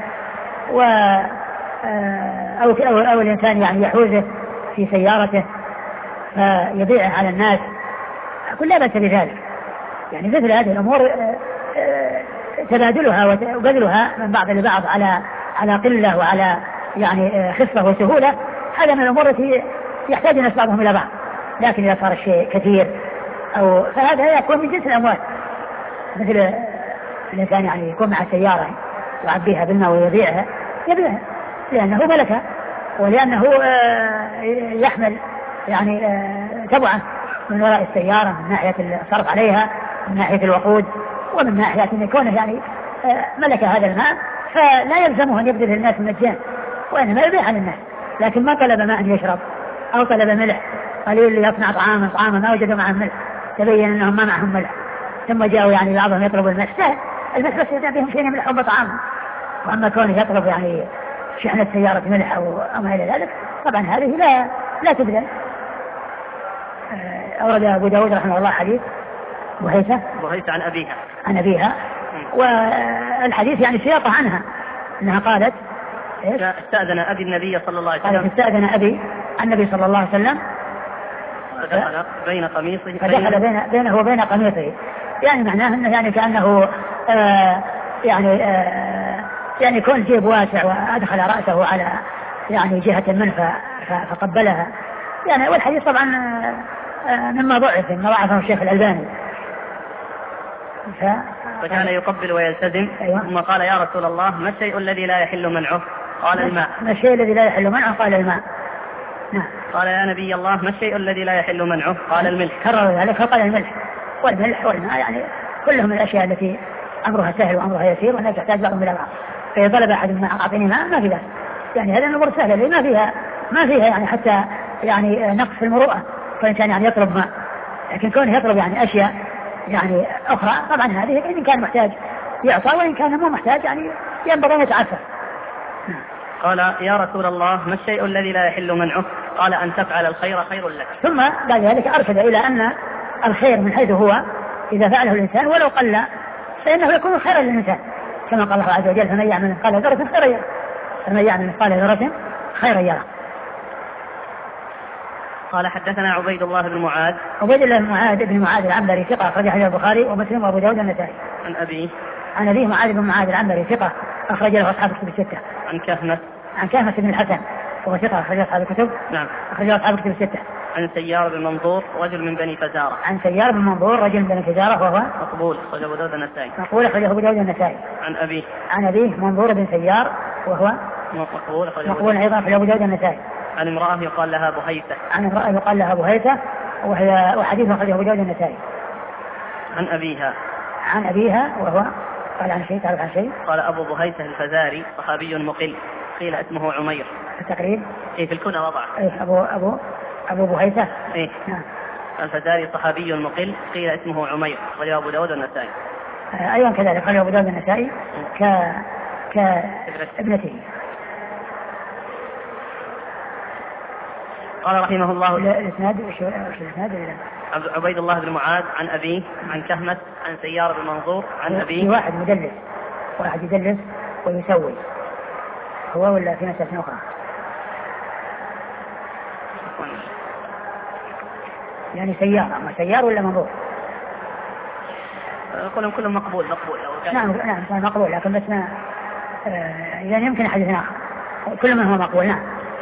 أو الإنسان يعني يحوزه في سيارته فيبيعه على الناس، كل لا بأس بذلك. يعني مثل هذه الأمور تبادلها وبذلها من بعض لبعض على قلة وعلى يعني خفة وسهولة، هذا من الأمور التي يحتاج الناس بعضهم إلى بعض. لكن إذا صار الشيء كثير فهذا يكون من جنس الأموال، مثل الإنسان يعني يكون مع سيارة يعبيها بالماء ويبيعها لأنه ملكها، ولأنه يحمل يعني تبعه من وراء السيارة من ناحية الصرف عليها، من ناحية الوقود، ومن ناحية أن يكون يعني ملك هذا الماء، فلا يلزمه أن يبذل الناس مجانا وإنما يبيع للناس. لكن ما طلب ماء يشرب أو طلب ملح قليل ليصنع طعاما ما وجدوا معهم ملح، تبين أنهم ما معهم ملح، ثم جاءوا يعني بعضهم يطلبوا الملح بس يدع بهم شيء ملح وطعام. وأما كونه يطلب يعني شحنة سيارة ملح أو ما إلى ذلك طبعا هذه لا تبذل. أورد أبو داود رحمه الله حديث بهيثة عن أبيها والحديث يعني سياقه عنها أنها قالت استأذن أبي النبي صلى الله عليه وسلم، قالت استأذن أبي النبي صلى الله عليه وسلم فدخل بين قميصه بينه وبين قميصه، يعني معناه أنه يعني كأنه يعني كون جيب واسع وأدخل رأسه على يعني جهة منه فقبلها يعني. والحديث طبعا مما ضعفه الشيخ الألباني. فكان يقبل ويلتزم. أيوة. ثم قال يا رسول الله ما الشيء الذي لا يحل منعه؟ قال الماء. ما الشيء الذي لا يحل منعه؟ قال الماء. نعم. قال يا نبي الله ما الشيء الذي لا يحل منعه؟ قال الملح. كرر ذلك فقال الملح والملح والماء، يعني كلهم الأشياء التي أمرها سهل وأمرها يسير والناس تحتاج بعضهم إلى بعض. فإذا طلب أحد الماء أعطيني ماء ما في ذلك، يعني هذا الأمور سهلة اللي ما فيها يعني حتى يعني نقص في المروءة، فالإنسان يعني يطلب ماء. لكن كونه يطلب يعني أشياء يعني أخرى طبعا هذه إن كان محتاج يعطى، وإن كان مو محتاج يعني ينبغي أن يتعفف. قال يا رسول الله ما الشيء الذي لا يحل منعه؟ قال أن تفعل الخير خير لك. ثم بعد ذلك أرشد إلى أن الخير من حيث هو إذا فعله الإنسان ولو قل فإنه يكون خيرا للإنسان، كما قال الله عز وجل فمن يعمل مثقال ذرة خيرا يره، فمن يعمل مثقال ذرة خيرا يره. قال حدثنا عبيد الله بن معاذ. عبيد الله بن معاذ العنبري ثقة أخرج حديث البخاري ومسلم وأبو داود والنسائي. عن أبيه معاذ بن معاذ العنبري ثقة أخرج له أصحاب الكتب الستة. عن كهمة بن الحسن وهو ثقة أخرج أصحاب الكتب. نعم. أخرج أصحاب الكتب الستة. عن سيار بن منظور رجل من بني فزارة. عن سيار بن منظور رجل من بني فزارة وهو مقبول أخرج أبو داود النسائي. مقبول أخرج أبو داود النسائي. عن أبيه منظور بن سيار وهو مقبول أيضا أخرج أبو داود النسائي. عن امرأة يقال لها بهيثة وحديث أخرجه أبو داود النسائي. عن أبيها وهو قال عن شيء، تعرف عن شيء؟ قال أبو بهيثة الفزاري صحابي مقل قيل اسمه عمير. التقريب في الكنى وضعه. أبو بهيثة. نعم. الفزاري صحابي مقل قيل اسمه عمير وله أبو داود والنسائي. أيضا كذلك قال أبو داود والنسائي كابنته. قال رحمه الله الإسناد عبيد الله بن معاذ عن أبيه عن كهمس عن سيار بن منظور عن أبيه. واحد مدلس، واحد يدلس ويسوي، هو ولا في مسألة أخرى؟ يعني سيار، أما سيار ولا منظور؟ كلهم مقبول. نعم مقبول، لكن بس ما يعني يمكن حديث آخر كل من هو مقبول. نعم.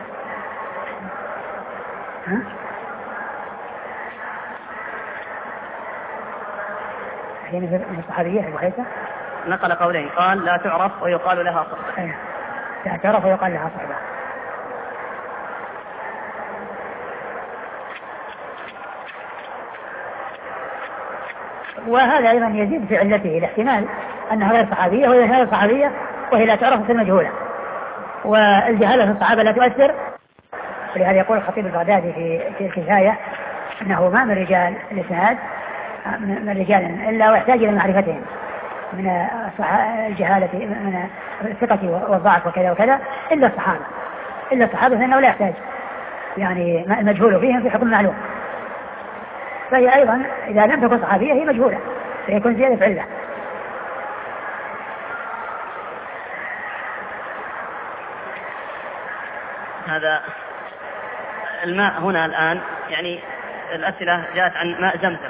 يعني من الصحابية الوحيدة نقل قولين، قال لا تعرف ويقال لها صحبة. لا تعرف ويقال لها صحبة. وهذا أيضا يزيد في علته الاحتمال أنها غير صحابية وهي غير صحابية وهي لا تعرف في المجهولة، والجهالة في الصحابة لا تؤثر. ولهذا يقول الخطيب البغدادي في الكفاية أنه ما من رجال الإسناد من رجال إلا ويحتاج إلى معرفتهم من الجهالة من الثقة والضعف وكذا وكذا إلا الصحابة فإنه لا يحتاج يعني المجهول فيهم في حكم معلوم. فهي أيضا إذا لم تكن صحابية هي مجهولة فيكون زيادة علة. هذا الماء هنا الآن يعني الأسئلة جاءت عن ماء زمزم،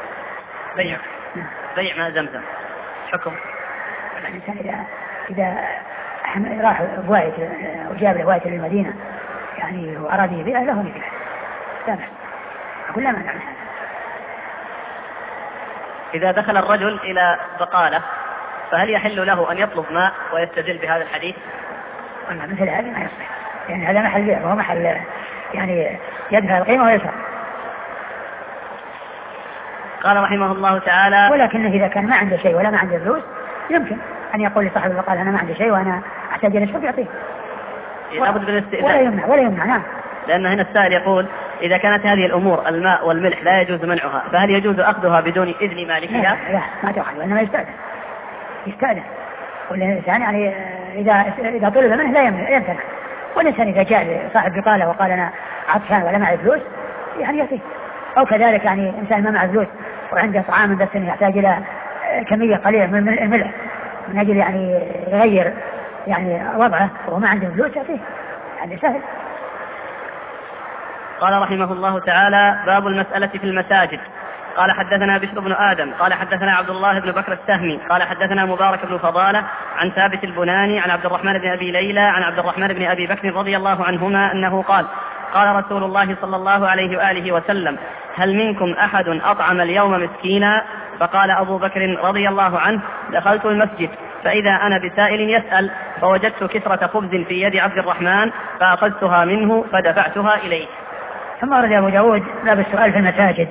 بيع ماء زمزم حكم. الإنسان إذا راح بوايت وجاب له للمدينة يعني وأراد يبيعه له يبيعه سامح أقول لا مانع. إذا دخل الرجل إلى بقالة فهل يحل له أن يطلب ماء ويستدل بهذا الحديث؟ والله مثل هذا ما يصح، يعني هذا محل بيع وهو محل يعني يدفع القيمة ويشرب. قال رحمه الله تعالى ولكنه إذا كان ما عنده شيء ولا ما عنده فلوس يمكن أن يقول لصاحب البقالة أنا ما عندي شيء وأنا أحتاج إلى شرب يعطيه ولا يمنع. نعم. لأن هنا السائل يقول إذا كانت هذه الأمور الماء والملح لا يجوز منعها فهل يجوز أخذها بدون إذن مالكها؟ لا ما تأخذ وإنما يستأذن. والإنسان يعني إذا طلب منه لا يمتنع. والإنسان إذا جاء لصاحب بقالة وقال أنا عطشان ولا معي فلوس يعني يعطيه. أو كذلك يعني إنسان ما معه فلوس وعنده طعام بس يحتاج إلى كمية قليلة من الملح من أجل يعني يغير يعني وضعه وهو ما عنده فلوس يعطيه يعني سهل. قال رحمه الله تعالى باب المسألة في المساجد. قال حدثنا بشر بن آدم قال حدثنا عبد الله بن بكر السهمي قال حدثنا مبارك بن فضالة عن ثابت البناني عن عبد الرحمن بن أبي ليلى عن عبد الرحمن بن أبي بكر رضي الله عنهما أنه قال قال رسول الله صلى الله عليه وآله وسلم هل منكم أحد أطعم اليوم مسكينا؟ فقال أبو بكر رضي الله عنه دخلت المسجد فإذا أنا بسائل يسأل فوجدت كسرة خبز في يد عبد الرحمن فأخذتها منه فدفعتها إليه. ثم ورد أبو داود باب السؤال في المساجد.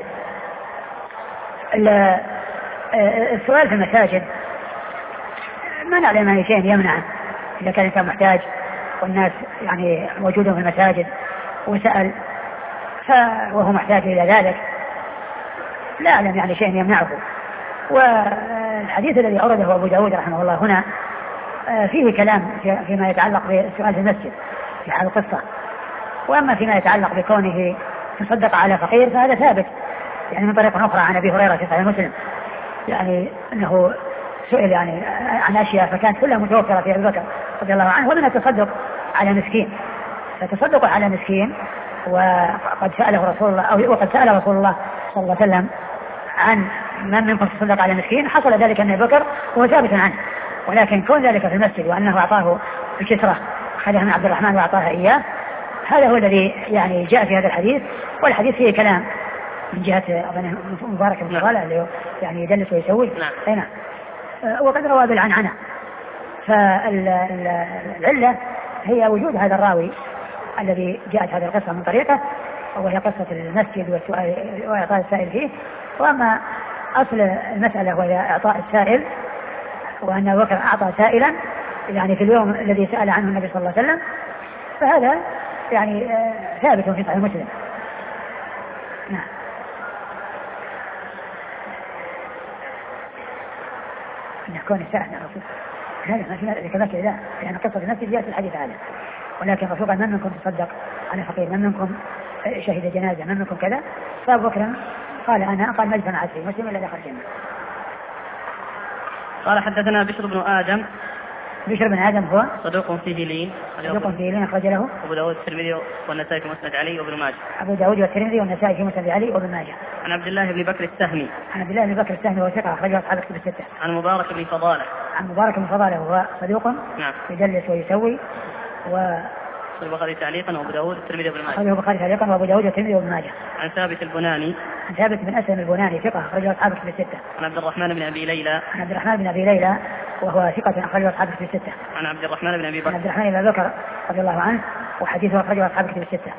السؤال في المساجد ما نعلم أي شيء يمنع إذا كان الإنسان محتاج والناس يعني موجودون في المساجد وسأل وهو محتاج إلى ذلك لا أعلم يعني شيء يمنعه. والحديث الذي أورده أبو داود رحمه الله هنا فيه كلام فيما يتعلق بالسؤال في المسجد في هذه القصة. وأما فيما يتعلق بكونه تصدق على فقير فهذا ثابت يعني من طريق أخرى عن أبي هريرة في صحيح مسلم يعني أنه سئل يعني عن أشياء فكانت كلها متوفرة في أبي بكر رضي الله عنه ومنها التصدق على مسكين. فتصدق على مسكين وقد سأله رسول الله أو وقد سأل رسول الله صلى الله عليه وسلم عن من منكم تصدق على مسكين حصل ذلك أن أبي بكر هو ثابت عنه. ولكن كون ذلك في المسجد وأنه أعطاه الكسرة أخذها من عبد الرحمن وأعطاها إياه هذا هو الذي يعني جاء في هذا الحديث. والحديث فيه كلام من جهة مبارك بن فضالة اللي يعني يدلس ويسوي. نعم. وقد روى بالعنعنة. فالعلة هي وجود هذا الراوي الذي جاءت هذه القصة من طريقه وهي قصة المسجد والسؤال وإعطاء السائل فيه. وأما أصل المسألة وهي إعطاء السائل وأن أبو بكر أعطى سائلا يعني في اليوم الذي سأل عنه النبي صلى الله عليه وسلم فهذا يعني ثابت في صحيح مسلم. نعم. أن يكون الساعة الرسول هذا ما في كذلك لا، لأن قصة المسجد جاءت الحديث هذا، ولكن الرسول قال من منكم تصدق على فقير، من منكم شهد جنازة، من منكم كذا، فأبو بكر قال أنا، قال ما اجتمعت فيه مسلم إلا دخل الجنة. قال حدثنا بشر بن آدم. بشر بن آدم هو صدوق فيه لين أخرج له أبو داود والترمذي والنسائي في مسند علي وابن ماجه. أبو داود والترمذي والنسائي في مسند علي وابن ماجه. عن عبد الله بن بكر السهمي. عن عبد الله بن بكر السهمي وهو ثقة أخرجه أصحاب الكتب الستة. عن مبارك بن فضالة. عن مبارك بن فضالة وهو صدوق نعم يدلس ويسوي البخاري تعليقا وابو داود والترمذي وابن ماجه. أخرجه البخاري تعليقا وابو داود والترمذي وابن ماجه. عن ثابت البناني. عن ثابت بن أسلم البناني ثقة أخرجه أصحاب الكتب الستة. عن عبد الرحمن بن أبي ليلى. عن عبد الرحمن بن أبي ليلى وهو ثقة أخرجه أصحاب الكتب الستة. عن عبد الرحمن بن أبي بكر. عن عبد الرحمن بن أبي بكر رضي الله عنه وحديثه أخرجه أصحاب الكتب الستة.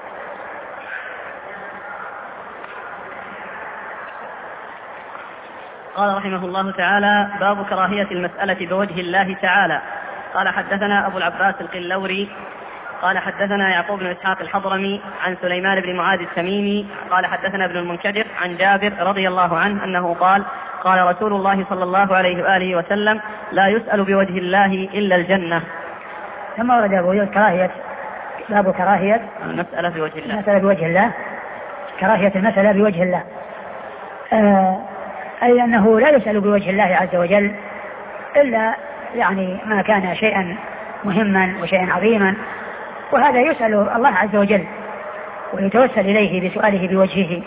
قال رحمه الله تعالى: باب كراهية المسألة بوجه الله تعالى. قال حدثنا أبو العباس القلوري قال حدثنا يعقوب بن إسحاق الحضرمي عن سليمان بن معاذ التميمي قال حدثنا ابن المنكدر عن جابر رضي الله عنه أنه قال: قال رسول الله صلى الله عليه وآله وسلم: لا يسأل بوجه الله إلا الجنة. ثم ورد باب كراهية المسألة بوجه الله. المسألة بوجه الله، كراهية المسألة بوجه الله، أي أنه لا يسأل بوجه الله عز وجل إلا يعني ما كان شيئا مهما وشيئا عظيما، وهذا يسأل الله عز وجل ويتوسل إليه بسؤاله بوجهه.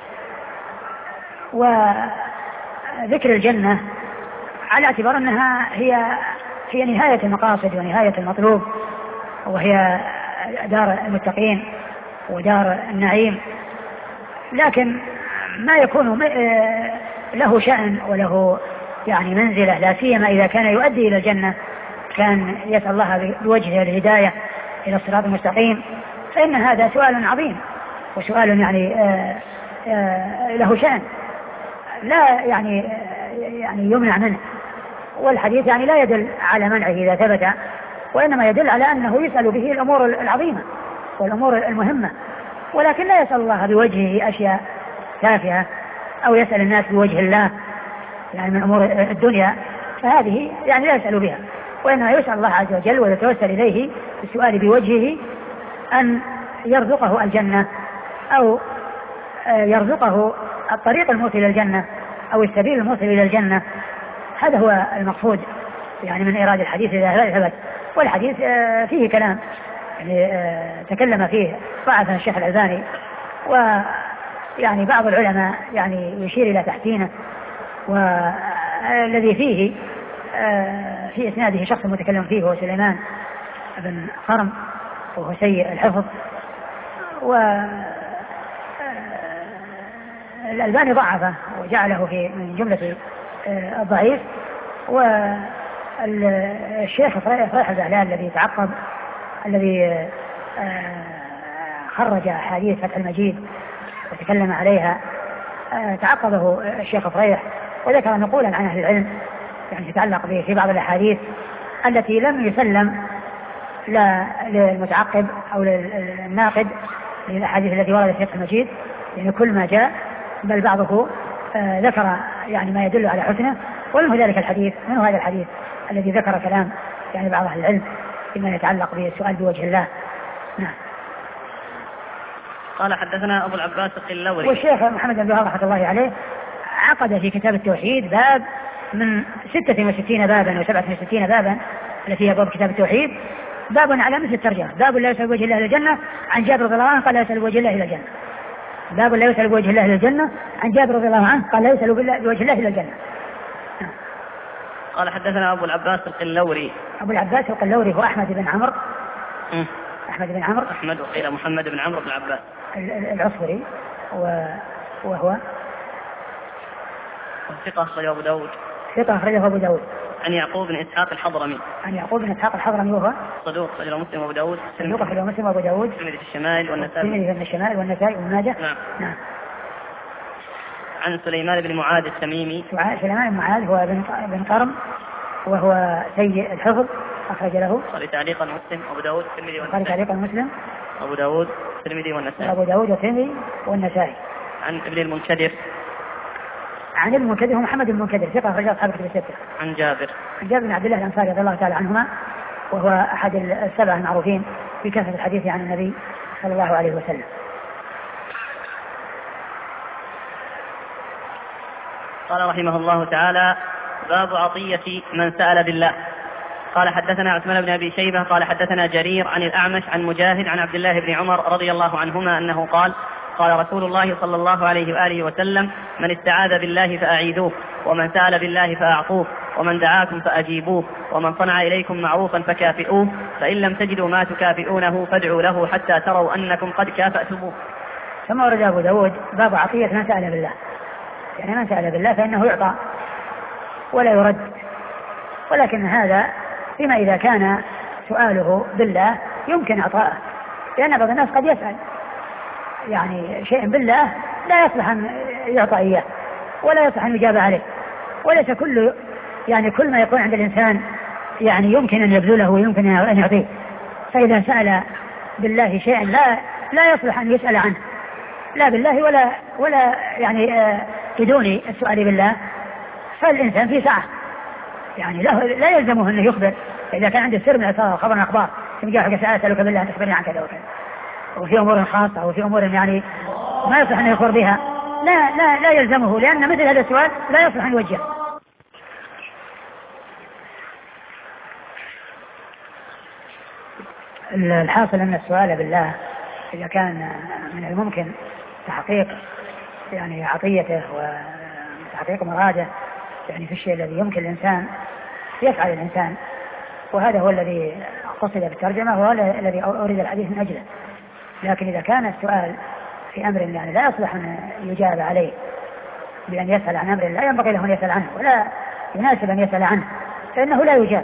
وذكر الجنة على اعتبار أنها هي نهاية المقاصد ونهاية المطلوب، وهي دار المتقين ودار النعيم، لكن ما يكون له شأن وله يعني منزلة، لا سيما إذا كان يؤدي إلى الجنة، كان يسأل الله بوجهه الهداية إلى الصراط المستقيم، فإن هذا سؤال عظيم وسؤال يعني له شأن لا يعني يمنع منه. والحديث يعني لا يدل على منعه إذا ثبت، وإنما يدل على أنه يسأل به الأمور العظيمة والأمور المهمة، ولكن لا يسأل الله بوجهه أشياء تافهة أو يسأل الناس بوجه الله يعني من أمور الدنيا، فهذه يعني لا يسأل بها، وإنما يسأل الله عز وجل ويتوسل إليه بالسؤال بوجهه أن يرزقه الجنة أو يرزقه الطريق الموصل إلى الجنة أو السبيل الموصل إلى الجنة. هذا هو المقصود يعني من إيراد الحديث إذا ثبت. والحديث فيه كلام يعني تكلم فيه ضعفه الشيخ الألباني، ويعني بعض العلماء يعني يشير إلى تحسينه، والذي فيه في إسناده شخص متكلم فيه هو سليمان بن خرم وهو سيء الحفظ، والألباني ضعفه وجعله في من جملة الضعيف. والشيخ فريح الزعلان الذي تعقب الذي خرج حديث فتح المجيد وتكلم عليها تعقبه الشيخ فريح وذكر نقولا عن أهل العلم يعني تتعلق به في بعض الأحاديث التي لم يسلم لا للمتعقب أو للناقد للأحاديث التي وردت في فتح المجيد، يعني كل ما جاء، بل بعضه ذكر يعني ما يدل على حسنه، ومنه ذلك الحديث، منه هذا الحديث الذي ذكر كلام يعني بعض أهل العلم فيما يتعلق بالسؤال بوجه الله. نعم. قال حدثنا أبو العباس القلوري. والشيخ محمد بن وهاب رحمة الله عليه عقد في كتاب التوحيد باب من 66 بابا و67 بابا التي هي باب كتاب التوحيد، باب على مثل الترجمة: باب لا يسأل بوجه الله إلى الجنة، عن جابر رضي الله عنه قال لا يسأل بوجه الله إلى الجنة. باب لا يسأل بوجه الله إلى الجنة، عن جابر رضي الله عنه قال لا يسأل بوجه الله إلى الجنة. قال حدثنا أبو العباس القلوري. أبو العباس القلوري هو أحمد بن عمرو. أحمد وقيل محمد بن عمرو بن العباس العصفري، وهو ثقة أخرجه أبو داود. ثقة أخرجه أبو داود. عن يعقوب بن إسحاق الحضرمي. عن يعقوب بن إسحاق الحضرمي وهو صدوق أخرجه مسلم وأبو داود. صدوق أخرجه مسلم وأبو داود. الترمذي في الشمال والنسائي. الترمذي في الشمال والنسائي وابن ماجه. نعم. عن سليمان بن معاذ التميمي. سليمان بن معاذ هو بن قرم وهو سيء الحفظ، أخرج له قال تعليقا مسلم وأبو داود الترمذي والنسائي. قال تعليقا مسلم أبو داود الترمذي والنسائي. أبو داود والترمذي والنسائي. عن ابن المنكدر. عن المنكدر محمد بن المنكدر ثقة أخرجه أصحاب الكتب الستة. عن جابر بن عبد الله الأنصاري رضي الله تعالى عنهما وهو أحد السبعة المعروفين بكثرة الحديث عن النبي صلى الله عليه وسلم. قال رحمه الله تعالى: باب عطية من سأل بالله. قال حدثنا عثمان بن أبي شيبة قال حدثنا جرير عن الأعمش عن مجاهد عن عبد الله بن عمر رضي الله عنهما أنه قال: قال رسول الله صلى الله عليه وآله وسلم: من استعاذ بالله فأعيذوه، ومن سأل بالله فأعطوه، ومن دعاكم فأجيبوه، ومن صنع إليكم معروفا فكافئوه، فإن لم تجدوا ما تكافئونه فادعوا له حتى تروا أنكم قد كافأتموه. ثم ورد أبو داود باب عطية من سأل بالله، يعني من سأل بالله فإنه يعطى ولا يرد، ولكن هذا فيما إذا كان سؤاله بالله يمكن إعطاءه، لأن بعض الناس قد يسأل يعني شيء بالله لا يصلح أن يعطى إياه ولا يصلح أن يجاب عليه، وليس كل ما يكون عند الإنسان يعني يمكن أن يبذله ويمكن أن يعطيه. فإذا سأل بالله شيئا لا يصلح أن يسأل عنه لا بالله ولا يعني بدون السؤال بالله، فالإنسان في سعة يعني لا يلزمه أنه يخبر. إذا كان عنده سر من الأسرار خبر من أخبار ثم جاء حق سألك بالله أن تخبرني عن كذا وكذا، وفي أمور خاصة وفي أمور يعني ما يصلح أن يخبر بها، لا يلزمه، لأن مثل هذا السؤال لا يصلح أن يوجه. الحاصل أن السؤال بالله إذا كان من الممكن تحقيق يعني عطيته وتحقيق مراده يعني في الشيء الذي يمكن الإنسان يفعل الإنسان، وهذا هو الذي قصد بالترجمة وهو الذي أريد الحديث من أجله. لكن إذا كان السؤال في أمر يعني لا يصلح أن يجاب عليه بأن يسأل عن أمر لا ينبغي له أن يسأل عنه ولا يناسب أن يسأل عنه فإنه لا يجاب.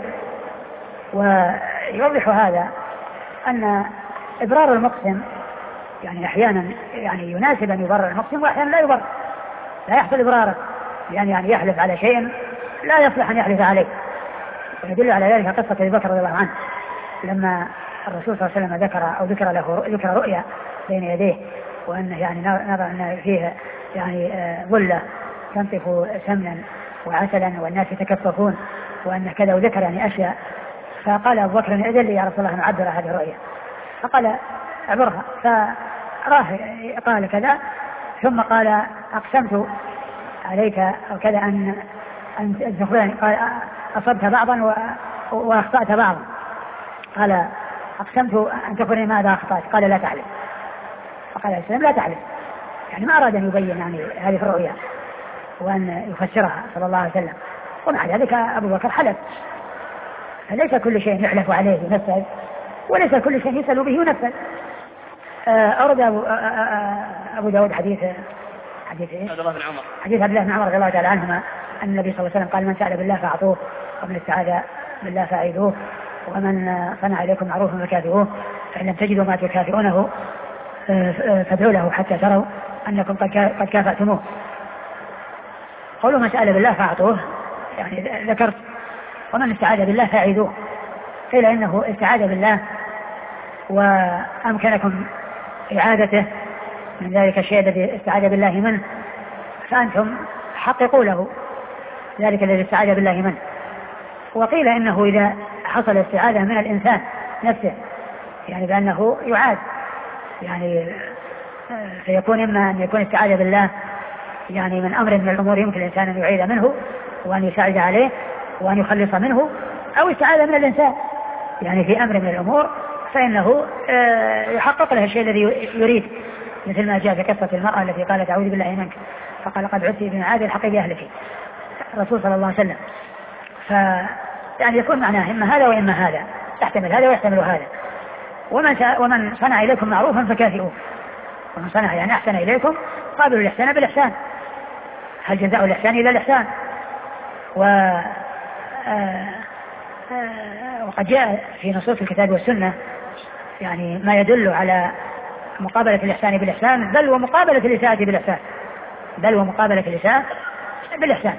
ويوضح هذا أن إبرار المقسم يعني أحيانا يعني يناسب أن يبرر المقسم وأحيانا لا يبرر، لا يحصل إبراره يعني يحلف على شيء لا يصلح أن يحلف عليه. ويدل على ذلك قصة أبي بكر رضي الله عنه لما الرسول صلى الله عليه وسلم ذكر رؤيا بين يديه، وأنه يعني نرى أن فيه يعني ظلة تنطف سمنا وعسلا والناس يتكففون وأن كذا، وذكر يعني أشياء. فقال أبو بكر: أجل لي يا رسول الله نعبر هذه الرؤيا. فقال: اعبرها. فراه قال كذا، ثم قال: أقسمت عليك أو كذا أن تخبرني. قال: أصبت بعضا وأخطأت بعضا. قال: أقسمت أن تخبرني ماذا أخطأت. قال: لا تحلف. فقال الإسلام: لا تحلف، يعني ما أراد أن يبين يعني هذه الرؤيا وأن يفسرها صلى الله عليه وسلم. ومع ذلك أبو بكر حلف. فليس كل شيء يحلف عليه ينفذ، وليس كل شيء يسأل به ينفذ. أورد أبو داود حديث عبد الله بن عمر رضي الله تعالى عنهما أن النبي صلى الله عليه وسلم قال: من سأل بالله فأعطوه، ومن استعاذ بالله فأعيذوه، ومن صنع إليكم معروفا فكافئوه، فإن لم تجدوا ما تكافئونه فادعوا له حتى تروا أنكم قد كافأتموه. قولوا من سأل بالله فأعطوه يعني ذكرت، ومن استعاذ بالله فأعيذوه. قيل إنه استعاذ بالله وأمكنكم إعادته من ذلك الشيء الذي استعاذ بالله منه، فأنتم حققوا له ذلك الذي استعاذ بالله منه. وقيل إنه إذا حصل استعاذة من الإنسان نفسه يعني بأنه يعاد يعني فيكون إما أن يكون استعاذ بالله يعني من أمر من الأمور يمكن الإنسان أن يعيد منه وأن يساعد عليه وأن يخلص منه، أو استعاذ من الإنسان يعني في أمر من الأمور فإنه يحقق له الشيء الذي يريد، مثل ما جاء في قصة المرأة التي قالت: أعوذ بالله منك، فقال: قد عدت بن عاد الحقي بأهلك. الرسول صلى الله عليه وسلم. يعني يكون معناه إما هذا وإما هذا، يحتمل هذا ويحتمل هذا. ومن صنع إليكم معروفا فكافئوه، ومن صنع يعني أحسن إليكم قابلوا الإحسان بالإحسان، هل جزاء الإحسان إلا الإحسان. وقد جاء في نصوص الكتاب والسنة يعني ما يدل على مقابلة الإحسان بالإحسان، بل ومقابلة الإساءة بالإحسان.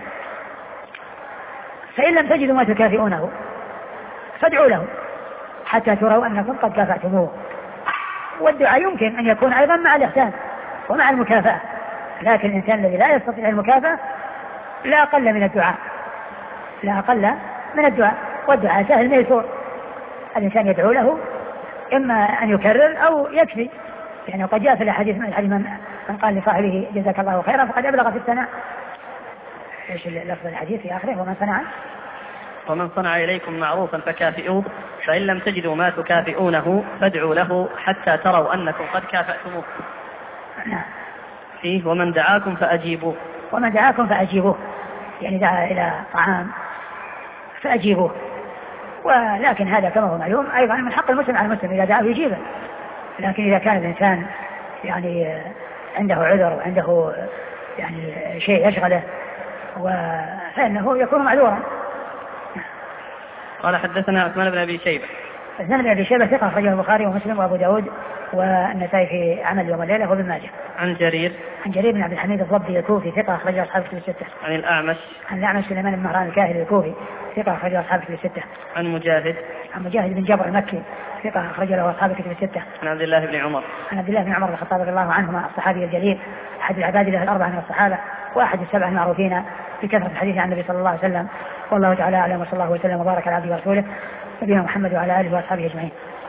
فإن لم تجدوا ما تكافئونه فادعوا له حتى تروا أنكم قد كافأتموه. والدعاء يمكن أن يكون أيضا مع الإحسان ومع المكافأة، لكن الإنسان الذي لا يستطيع المكافأة لا أقل من الدعاء، لا أقل من الدعاء، والدعاء سهل ميسور، الإنسان يدعو له إما أن يكرر أو يكفي، يعني قد جاء في الحديث من قال لصاحبه جزاك الله خيرا فقد أبلغ في الثناء. ايش لفظ الحديث في آخره؟ ومن صنع إليكم معروفا فكافئوه، فإن لم تجدوا ما تكافئونه فادعوا له حتى تروا أنكم قد كافأتموه. فيه ومن دعاكم فأجيبوه، ومن دعاكم فأجيبوه، يعني دعا إلى طعام فأجيبوه. ولكن هذا كما هو معلوم أيضا من حق المسلم على المسلم إذا دعاه يجيبه، لكن إذا كان الإنسان يعني عنده عذر وعنده يعني شيء يشغله فإنه يكون معذورا. قال حدثنا عثمان بن أبي شيبة. عثمان بن أبي شيبة ثقة أخرجه البخاري ومسلم وأبو داود والنسائي في عمل يوم الليلة وابن ماجه. عن جرير بن عبد الحميد الضبي الكوفي ثقة أخرجه أصحاب الكتب الستة. عن الأعمش سليمان بن مهران الكاهلي الكوفي ثقة أخرجه أصحاب الكتب الستة. عن مجاهد بن جبر المكي ثقة أخرجه له أصحاب الكتب الستة. عن عبد الله بن عمر الخطاب رضي الله عنهما الصحابي الجليل أحد العباد له الأربعة من الصحابة وأحد السبع المعروفين بكثرة الحديث عن النبي صلى الله عليه وسلم. والله تعالى أعلم، وصلى الله وسلم وبارك على عبده ورسوله نبينا محمد وعلى آله وأصحابه أجمعين.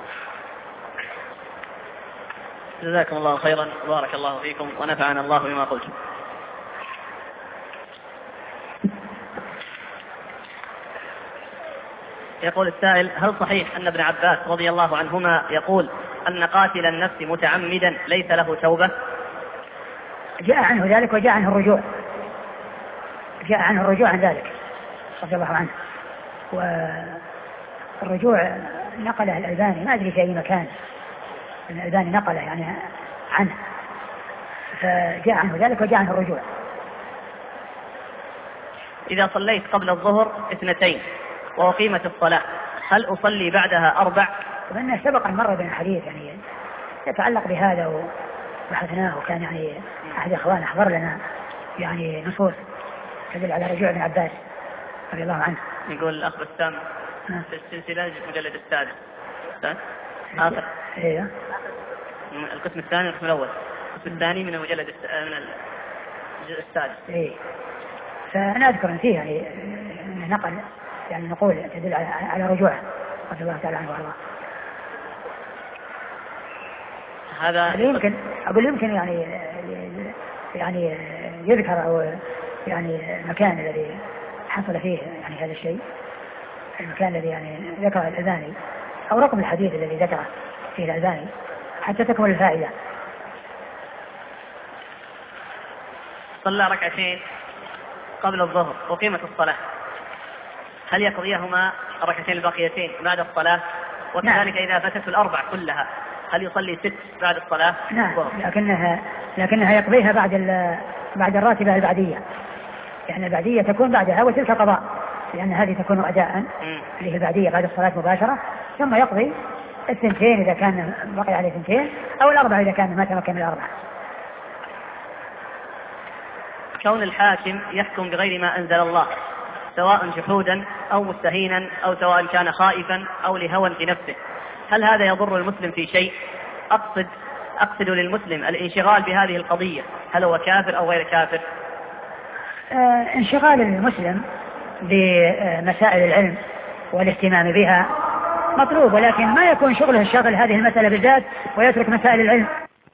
جزاكم الله خيرا وبارك الله فيكم ونفعنا الله بما قلتم. يقول السائل: هل صحيح أن ابن عباس رضي الله عنهما يقول أن قاتل النفس متعمدا ليس له توبة؟ جاء عنه ذلك وجاء عنه الرجوع عن ذلك رضي الله عنه، والرجوع نقله الألباني ما أدري في أي مكان، الألباني نقله يعني عنه، فجاء عنه ذلك وجاء عنه الرجوع. إذا صليت قبل الظهر 2 وأقيمت الصلاة هل أصلي بعدها 4؟ وأنه سبق أن مر بين الحديث يعني يتعلق بهذا وبحثناه، وكان يعني أحد أخوان أحضر لنا يعني نصوص تدل على رجوع ابن عباس رضي الله عنه. يقول الأخ بسام في السلسلة مجلد السادس آخر القسم الثاني القسم الأول القسم الثاني من المجلد من الجزء السادس. فأنا أذكر أن فيه يعني نقل يعني نقول تدل على رجوعه رضي الله تعالى عنه وارضاه. هذا يمكن يعني يذكر أو يعني المكان الذي حصل فيه يعني هذا الشيء، المكان الذي يعني ذكره الألباني أو رقم الحديث الذي ذكره فيه الألباني حتى تكمل الفائدة. صلى 2 قبل الظهر وقيمة الصلاة، هل يقضيهما 2 الباقيتين بعد الصلاة؟ وكذلك إذا فاتت 4 كلها هل يصلي 6 بعد الصلاة؟ نعم، لكنها يقضيها بعد الراتبة البعدية، يعني البعدية تكون بعدها وتلك قضاء، لأن هذه تكون أداء اللي هي البعدية بعد الصلاة مباشرة، ثم يقضي 2 إذا كان بقي عليه 2 أو 4 إذا كان ما تمكن 4. كون الحاكم يحكم بغير ما أنزل الله سواء جحودا أو مستهينا أو سواء كان خائفا أو لهوى في نفسه، هل هذا يضر المسلم في شيء؟ أقصد للمسلم الانشغال بهذه القضية، هل هو كافر أو غير كافر؟ انشغال المسلم بمسائل العلم والاهتمام بها مطلوب، ولكن ما يكون شغله الشاغل هذه المسألة بالذات ويترك مسائل العلم.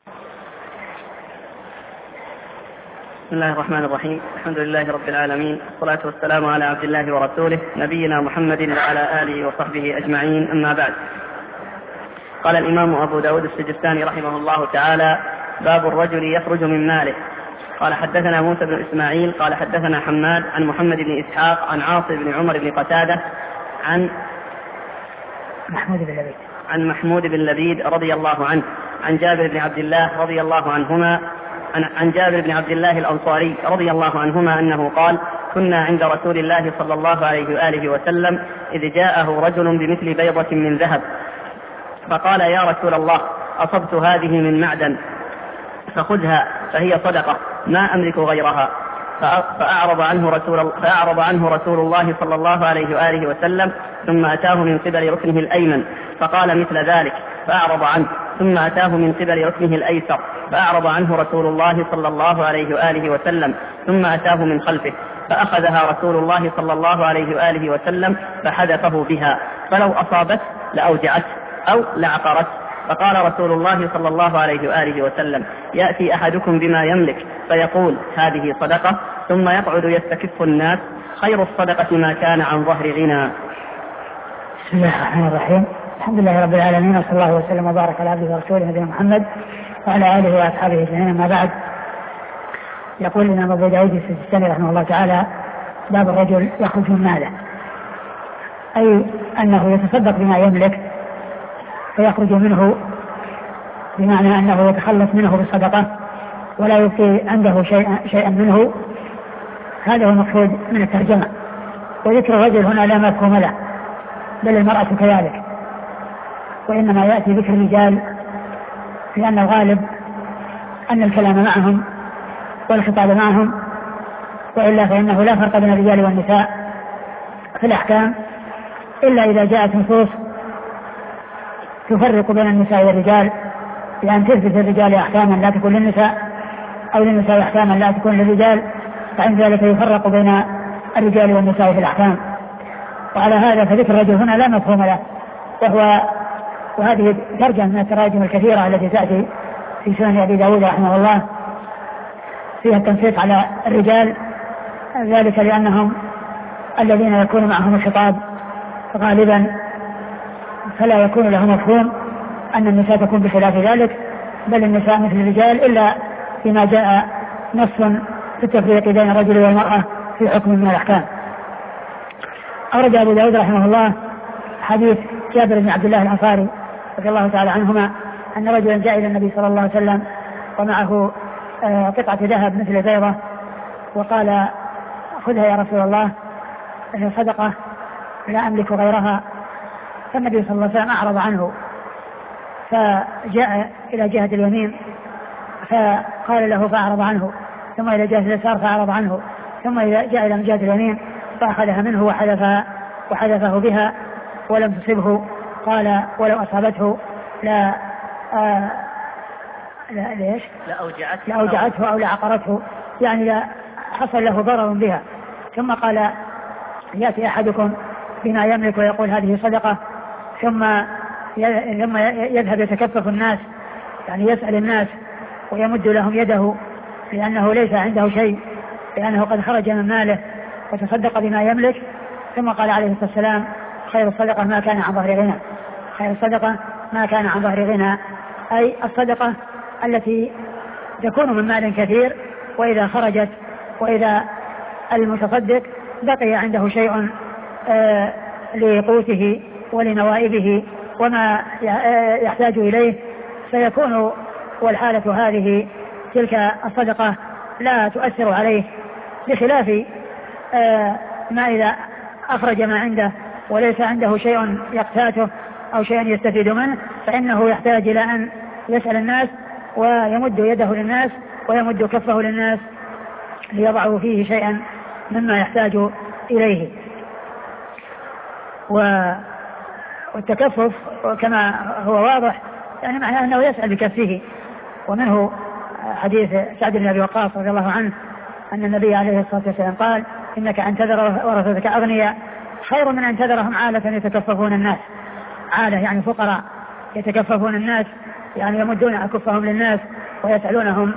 بسم الله الرحمن الرحيم، الحمد لله رب العالمين، والصلاة والسلام على عبد الله ورسوله نبينا محمد وعلى آله وصحبه أجمعين، أما بعد. قال الإمام أبو داود السجستاني رحمه الله تعالى: باب الرجل يخرج من ماله. قال حدثنا موسى بن إسماعيل قال حدثنا حماد عن محمد بن إسحاق عن عاصم بن عمر بن قتادة عن محمود بن لبيد رضي الله عنه عن جابر بن عبد الله رضي الله عنهما عن جابر بن عبد الله الأنصاري رضي الله عنهما أنه قال: كنا عند رسول الله صلى الله عليه وآله وسلم إذ جاءه رجل بمثل بيضة من ذهب فقال: يا رسول الله، أصبت هذه من معدن فخذها فهي صدقة ما أملك غيرها. فأعرض عنه رسول الله صلى الله عليه وآله وسلم، ثم أتاه من قبل ركنه الأيمن فقال مثل ذلك فأعرض عنه، ثم أتاه من قبل ركنه الأيسر فأعرض عنه رسول الله صلى الله عليه وآله وسلم، ثم أتاه من خلفه فأخذها رسول الله صلى الله عليه وآله وسلم فحدثه بها، فلو أصابت لأوجعت أو لعقرت. فقال رسول الله صلى الله عليه وآله وسلم: يأتي أحدكم بما يملك فيقول هذه صدقة، ثم يقعد يستكف الناس، خير الصدقة ما كان عن ظهر غنى. بسم الله الرحمن الرحيم. الحمد لله رب العالمين، وصلى الله وسلم وبارك على عبده ورسوله نبينا محمد وعلى آله وأصحابه أجمعين. ما بعد، يقول الإمام أبو داود السجستاني رحمه الله تعالى: باب الرجل يخرج من ماله، أي أنه يتصدق بما يملك فيخرج منه، بمعنى أنه يتخلص منه بالصدقة ولا يبقي عنده شيئا منه. هذا هو المقصود من الترجمة. وذكر الرجل هنا لا مفهوم له، بل المرأة كذلك، وإنما يأتي ذكر الرجال لأن الغالب أن الكلام معهم والخطاب معهم، وإلا فإنه لا فرق بين الرجال والنساء في الأحكام إلا إذا جاءت نصوص تفرق بين النساء والرجال، لأن تثبت الرجال أحكاما لا تكون للنساء أو للنساء أحكاما لا تكون للرجال، فعند ذلك يفرق بين الرجال والنساء في الأحكام. وعلى هذا فذكر الرجل هنا لا مفهوم له، وهذه ترجمة من التراجم الكثيرة التي تأتي في سنن أبي داود رحمه الله فيها التنصيص على الرجال، ذلك لأنهم الذين يكون معهم الخطاب غالبا، فلا يكون له مفهوم أن النساء تكون بخلاف ذلك، بل النساء مثل الرجال، إلا فيما جاء نص في التفريق بين الرجل والمرأة في حكم من الأحكام. أورد أبو داود رحمه الله حديث جابر بن عبد الله الأنصاري رضي الله تعالى عنهما أن رجلا جاء إلى النبي صلى الله عليه وسلم ومعه قطعة ذهب مثل البيضة، وقال: خذها يا رسول الله، صدقة لا أملك غيرها. فالنبي صلى الله عليه وسلم أعرض عنه، فجاء إلى جهة اليمين فقال له فأعرض عنه، ثم إلى جهة اليسار فأعرض عنه، ثم جاء إلى جهة اليمين فأخذها منه وحذفه بها ولم تصبه. قال: ولو أصابته لأوجعته أو لعقرته، يعني لا حصل له ضرر بها. ثم قال: يأتي أحدكم بما يملك ويقول هذه صدقة، ثم يذهب يتكفف الناس، يعني يسأل الناس ويمد لهم يده لأنه ليس عنده شيء، لأنه قد خرج من ماله وتصدق بما يملك. ثم قال عليه الصلاة والسلام: خير الصدقة ما كان عن ظهر غنى. خير الصدقة ما كان عن ظهر غنى، أي الصدقة التي تكون من مال كثير، وإذا خرجت وإذا المتصدق بقي عنده شيء لقوته ولنوائبه وما يحتاج إليه، فيكون والحالة هذه تلك الصدقة لا تؤثر عليه، بخلاف ما إذا أخرج ما عنده وليس عنده شيء يقتاته أو شيء يستفيد منه، فإنه يحتاج إلى أن يسأل الناس ويمد يده للناس ويمد كفه للناس ليضعوا فيه شيئا مما يحتاج إليه. والتكفف كما هو واضح يعني معناه أنه يسأل بكفه. ومنه حديث سعد بن أبي وقاص رضي الله عنه أن النبي عليه الصلاة والسلام قال: إنك أن تذر ورثتك أغنياء خير من أن تذرهم عالة يتكففون الناس. عالة يعني فقراء يتكففون الناس، يعني يمدون أكفهم للناس ويسألونهم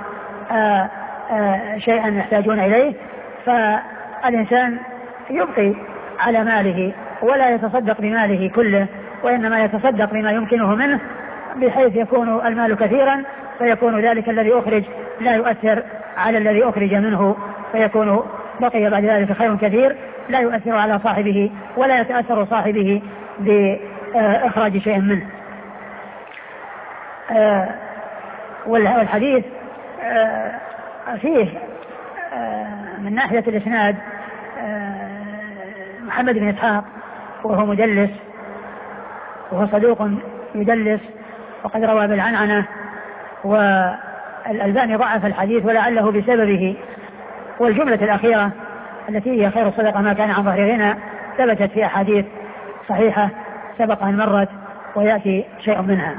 شيئا يحتاجون إليه. فالإنسان يبقي على ماله ولا يتصدق بماله كله، وإنما يتصدق بما يمكنه منه، بحيث يكون المال كثيرا، فيكون ذلك الذي أخرج لا يؤثر على الذي أخرج منه، فيكون بقي بعد ذلك خير كثير لا يؤثر على صاحبه ولا يتأثر صاحبه بإخراج شيء منه. والحديث فيه من ناحية الإسناد محمد بن إسحاق وهو مدلس وهو صدوق يدلس وقد روى بالعنعنة، والألباني ضعف الحديث ولعله بسببه. والجملة الأخيرة التي هي خير الصدقة ما كان عن ظهر غنى ثبتت في أحاديث صحيحة سبق أن مرت ويأتي شيء منها.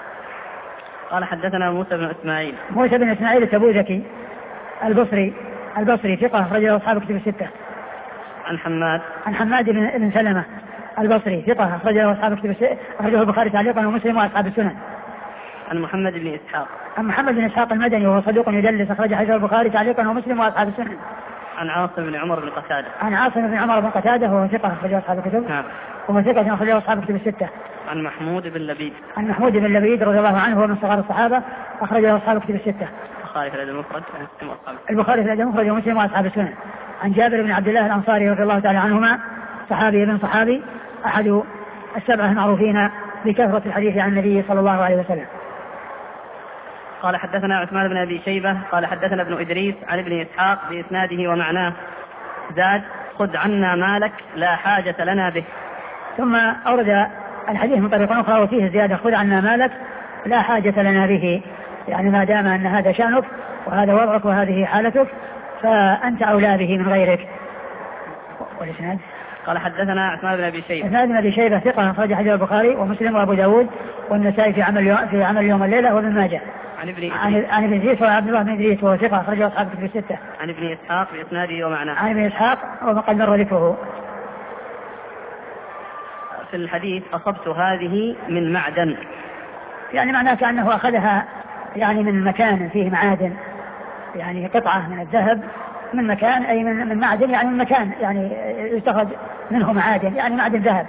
قال: حدثنا موسى بن إسماعيل. موسى بن إسماعيل التبوذكي البصري البصري ثقة أخرجه أصحاب كتب الستة. عن حماد بن سلمة البصري ثقة أخرجه أصحاب كتب الستة، أخرجه البخاري تعليقا ومسلم وأصحاب السنن. عن محمد بن إسحاق المدني وهو صدوق يدلس، أخرج حديث البخاري تعليقا ومسلم وأصحاب السنن. عن عاصم بن عمر بن قتادة وهو ثقة أخرجه أصحاب الكتب. وهو ثقة أخرجه أصحاب كتب الستة. عن محمود بن لبيد رضي الله عنه، هو من صغار الصحابة، أخرجه أصحاب كتب الستة. البخاري في الأدب المفرد ومسلم وأصحاب السنن. عن جابر بن عبد الله الأنصاري رضي الله تعالى عنهما، صحابي ابن صحابي، أحد السبعة المعروفين بكثرة الحديث عن النبي صلى الله عليه وسلم. قال حدثنا عثمان بن أبي شيبة قال حدثنا ابن إدريس عن ابن إسحاق بإسناده ومعناه، زاد: خذ عنا مالك لا حاجة لنا به. ثم أورد الحديث من طريق أخرى وفيه زيادة: خذ عنا مالك لا حاجة لنا به، يعني ما دام أن هذا شأنك وهذا وضعك وهذه حالتك فأنت أولى به من غيرك. والإسناد قال حدثنا عثمان بن أبي شيبة ثقة أخرج حديث البخاري ومسلم وأبو داود والنسائي في عمل يوم الليلة وابن ماجه. عن ابن إدريس وعبد الله بن إدريس وهو ثقة أخرجه أصحاب كتب الستة. عن ابن إسحاق بإسناده ومعناه. عن ابن إسحاق وقد مر ذكره. في الحديث: أصبت هذه من معدن، يعني معناه كأنه أخذها يعني من مكان فيه معادن، يعني قطعة من الذهب من مكان، أي من معدن، يعني من مكان يعني يستخرج منه معادن، يعني معدن ذهب.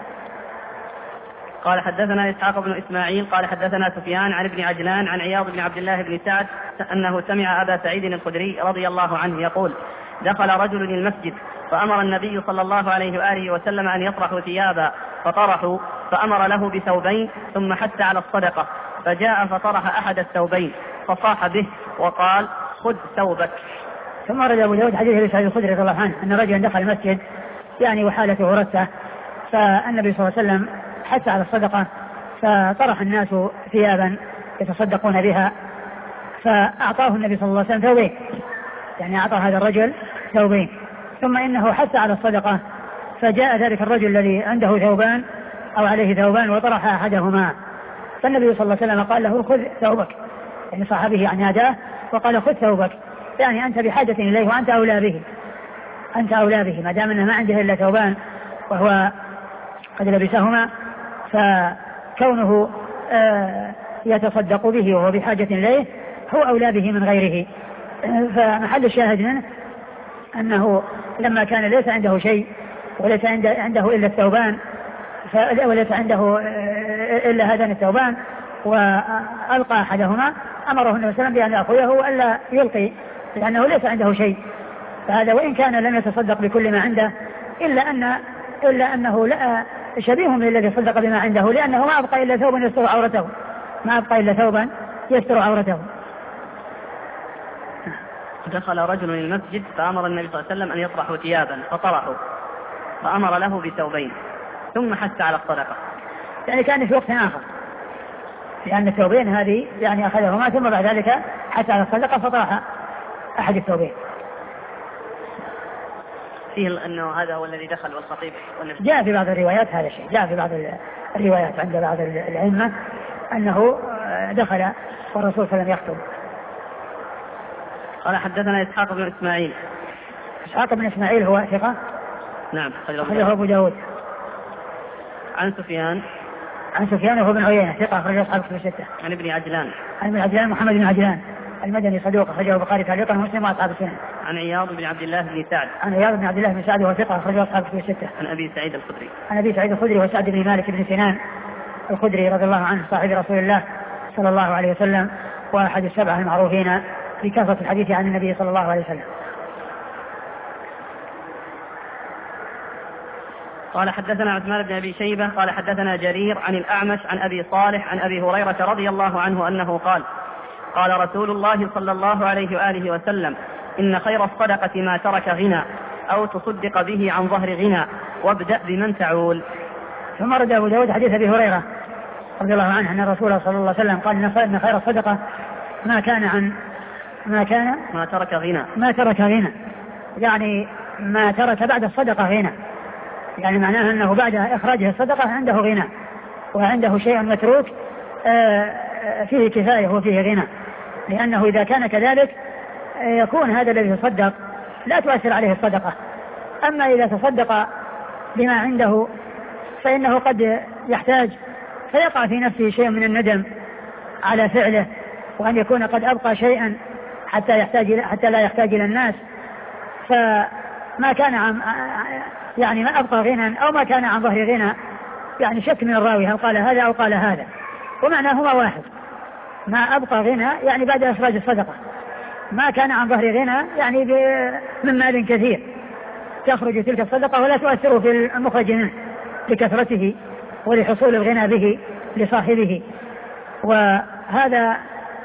قال حدثنا إسحاق بن إسماعيل قال حدثنا سفيان عن ابن عجلان عن عياض بن عبد الله بن سعد أنه سمع أبا سعيد الخدري رضي الله عنه يقول: دخل رجل المسجد فأمر النبي صلى الله عليه وآله وسلم أن يطرحوا ثيابا فطرحوا، فأمر له بثوبين ثم حث على الصدقة، فجاء فطرح أحد الثوبين فصاح به وقال: خذ ثوبك. ثم ورد أبو داود حديث أبي سعيد الخدري رضي الله عنه أن رجلا دخل المسجد يعني وحالته رثة، فالنبي صلى الله عليه وسلم حث على الصدقة، فطرح الناس ثيابا يتصدقون بها، فأعطاه النبي صلى الله عليه وسلم ثوبين، يعني أعطى هذا الرجل ثوبين، ثم إنه حث على الصدقة، فجاء ذلك الرجل الذي عنده ثوبان أو عليه ثوبان وطرح أحدهما، فالنبي صلى الله عليه وسلم قال له: خذ ثوبك، يعني صاحبه يعني ناداه وقال: خذ ثوبك، يعني أنت بحاجة إليه وأنت أولى به، ما دام أنه ما عنده إلا ثوبان وهو قد لبسهما، فكونه يتصدق به وهو بحاجة إليه هو أولى به من غيره. فمحل الشاهد منه أنه لما كان ليس عنده شيء وليس عنده إلا الثوبان، وليس عنده إلا هذان الثوبان وألقى أحدهما، أمره النبي صلى الله عليه وسلم بأن يأخذه وألا يلقي، لأنه ليس عنده شيء، فهذا وإن كان لم يتصدق بكل ما عنده إلا أنه لا شبيه من الذي صدق بما عنده، لأنه ما أبقى إلا ثوبا يستر عورته. دخل رجل المسجد فأمر النبي صلى الله عليه وسلم أن يطرحوا ثيابا فطرحوا، فأمر له بثوبين ثم حث على الصدقة، يعني كان في وقت آخر، لأن الثوبين هذه يعني أخذهما ثم بعد ذلك حث على الصدقة فطرح أحد الثوبين. فيه أنه هذا هو الذي دخل والخطيب جاء في بعض الروايات هذا الشيء، جاء في بعض الروايات عند بعض الأئمة أنه دخل والرسول صلى الله عليه وسلم يخطب. قال حدثنا إسحاق بن إسماعيل هو ثقة، نعم، أخرجه أبو داود. عن سفيان وهو بن عيينة ثقة أخرجه أصحاب كتب الستة. عن ابن عجلان محمد بن عجلان المدني صدوق أخرجه البخاري تعليقا ومسلم وأصحاب السنن. عن عياض بن عبد الله بن سعد وهو ثقة أخرجه أصحاب كتب الستة. عن أبي سعيد الخدري وسعد بن مالك بن سنان الخدري رضي الله عنه صاحب رسول الله صلى الله عليه وسلم وأحد السبعة المعروفين بكثرة الحديث عن النبي صلى الله عليه وسلم. قال حدثنا عثمان بن أبي شيبة قال حدثنا جرير عن الأعمش عن أبي صالح عن أبي هريرة رضي الله عنه أنه قال رسول الله صلى الله عليه وآله وسلم: إن خير الصدقة ما ترك غنى أو تصدق به عن ظهر غنى وابدأ بمن تعول. ثم رد أبو داود حديث أبي هريرة رضي الله عنه أن الرسول صلى الله عليه وسلم قال: إن خير الصدقة ما ترك غنى، يعني ما ترك بعد الصدقة غنى، يعني معناه أنه بعد إخراجه الصدقة عنده غنى وعنده شيء متروك فيه كفاية وفيه غنى، لأنه إذا كان كذلك يكون هذا الذي يتصدق لا تؤثر عليه الصدقة. أما إذا تصدق بما عنده فإنه قد يحتاج فيقع في نفسه شيء من الندم على فعله، وأن يكون قد أبقى شيئا حتى لا يحتاج إلى الناس، فما كان يعني ما أبقى غنى أو ما كان عن ظهر غنى، يعني شك من الراوي هل قال هذا أو قال هذا، ومعناهما واحد. ما أبقى غنى يعني بعد إخراج الصدقة، ما كان عن ظهر غنى يعني من مال كثير تخرج تلك الصدقة ولا تؤثر في المخرج منه لكثرته ولحصول الغنى به لصاحبه. وهذا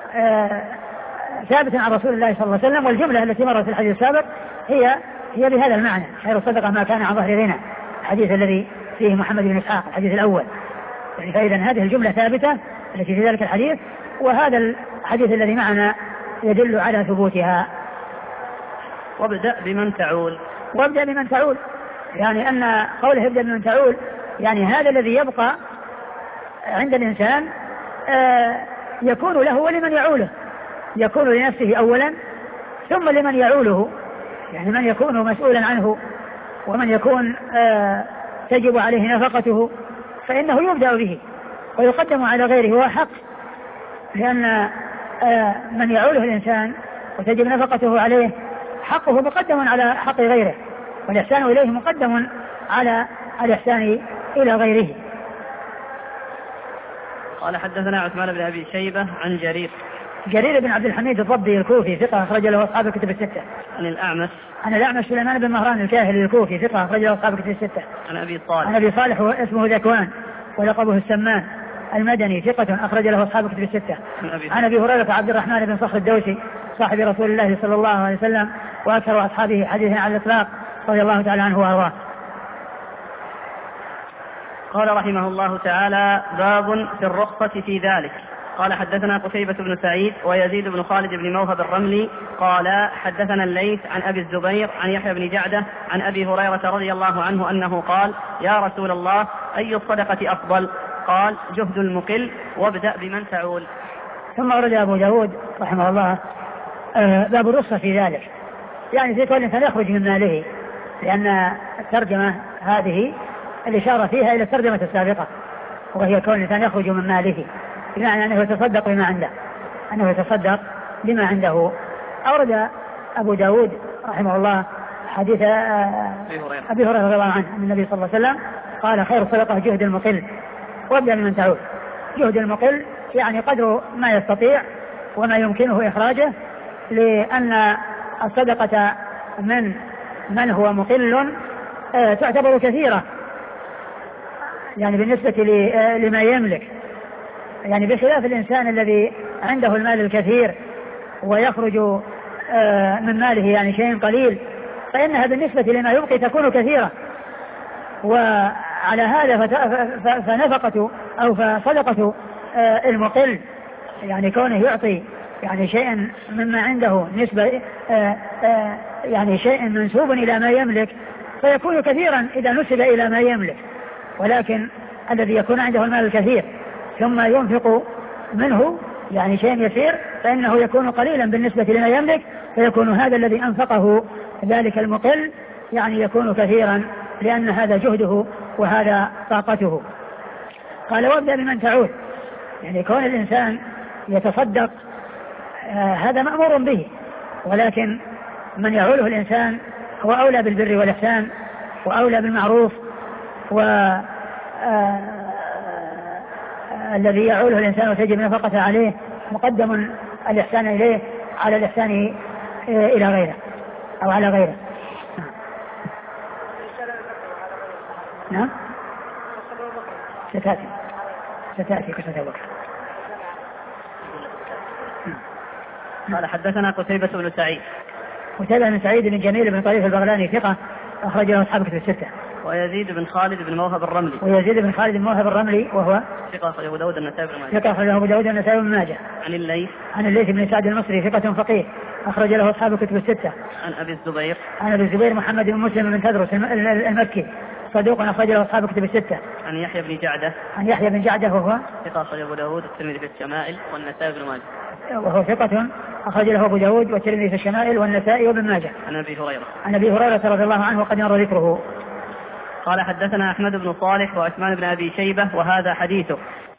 ثابت عن رسول الله صلى الله عليه وسلم. والجملة التي مرت في الحديث السابق هي بهذا المعنى: خير الصدقة ما كان عن ظهر غنى، الحديث الذي فيه محمد بن إسحاق الحديث الأول. يعني فإذا هذه الجملة ثابتة التي في ذلك الحديث، وهذا الحديث الذي معنا يدل على ثبوتها. وابدأ بمن تعول. وابدأ بمن تعول يعني أن قوله ابدأ بمن تعول يعني هذا الذي يبقى عند الإنسان يكون له ولمن يعوله، يكون لنفسه أولا ثم لمن يعوله، يعني من يكون مسؤولا عنه ومن يكون تجب عليه نفقته فإنه يبدأ به ويقدم على غيره، وهو حق، لأن من يعوله الإنسان وتجب نفقته عليه حقه مقدم على حق غيره، والإحسان إليه مقدم على الإحسان إلى غيره. قال حدثنا عثمان بن أبي شيبة عن جرير بن عبد الحميد الضبي الكوفي ثقة أخرج له أصحاب الكتب الستة. عن الأعمش سليمان بن مهران الكاهلي الكوفي ثقة أخرج له أصحاب الكتب الستة. عن أبي صالح اسمه ذكوان ولقبه السمان المدني ثقة أخرج له أصحاب الكتب الستة. عن أبي هريرة عبد الرحمن بن صخر الدوسي صاحب رسول الله صلى الله عليه وسلم وأكثر أصحابه حديثا على الإطلاق رضي الله تعالى عنه وأرضاه. قال رحمه الله تعالى: باب في الرخصة في ذلك. قال حدثنا قتيبة بن سعيد ويزيد بن خالد بن موهب الرملي قال حدثنا الليث عن أبي الزبير عن يحيى بن جعدة عن أبي هريرة رضي الله عنه أنه قال: يا رسول الله أي الصدقة أفضل؟ قال: جهد المقل، وابدأ بمن تعول. ثم ورد أبو داود رحمه الله باب الرخصة في ذلك، يعني زي كل الإنسان يخرج من ماله، لأن الترجمة هذه الإشارة فيها إلى الترجمة السابقة، وهي كون الإنسان يخرج من ماله، بمعنى أنه يتصدق بما عنده، أنه يتصدق بما عنده. أورد أبو داود رحمه الله حديث أبي هريرة رضي الله عنه أن النبي صلى الله عليه وسلم قال: خير الصدقة جهد المقل، وابدأ بمن تعول. جهد المقل يعني قدر ما يستطيع وما يمكنه إخراجه، لأن الصدقة من هو مقل تعتبر كثيرة، يعني بالنسبة لما يملك، يعني بخلاف الإنسان الذي عنده المال الكثير ويخرج من ماله يعني شيء قليل، فإنها بالنسبة لما يبقي تكون كثيرة. وعلى هذا فنفقة أو فصدقة المقل يعني كونه يعطي يعني شيئا مما عنده نسبة يعني شيء منسوب إلى ما يملك فيكون كثيرا إذا نسب إلى ما يملك، ولكن الذي يكون عنده المال الكثير ثم ينفق منه يعني شيء يسير فإنه يكون قليلا بالنسبة لما يملك، فيكون هذا الذي أنفقه ذلك المقل يعني يكون كثيرا، لأن هذا جهده وهذا طاقته. قال: وابدأ بمن تعود، يعني كون الإنسان يتصدق هذا مأمور به، ولكن من يعوله الإنسان هو أولى بالبر والإحسان وأولى بالمعروف، الذي يعوله الإنسان وتجب نفقته عليه مقدم الإحسان إليه على الإحسان إلى غيره أو على غيره. نعم ستأتي قصة أبو بكر. قال حدثنا قتيبة بن سعيد. قتيبة بن سعيد بن جميل بن طريف البغلاني ثقة أخرج له أصحاب الكتب الستة. ويزيد بن خالد بن موهب الرملي. وهو ثقة أخرج أبو داود النسائي بن ماجه. ثقة أخرج أبو داود النسائي بن ماجه. عن الليث بن سعد المصري ثقة فقيه أخرج له أصحاب الكتب الستة. عن أبي الزبير محمد بن مسلم بن تدرس المكي صدوق أخرج له أصحاب الكتب الستة. عن يحيى بن جعدة. وهو ثقة أخرج أبو داود الترمذي في الشمائل والنسائي بن ماجه. وهو ثقة أخرج له أبو داود والترمذي في الشمائل والنسائي وابن ماجه. عن أبي هريرة رضي الله عنه وقد مر ذكره. قال حدثنا أحمد بن صالح وعثمان بن أبي شيبة وهذا حديثه.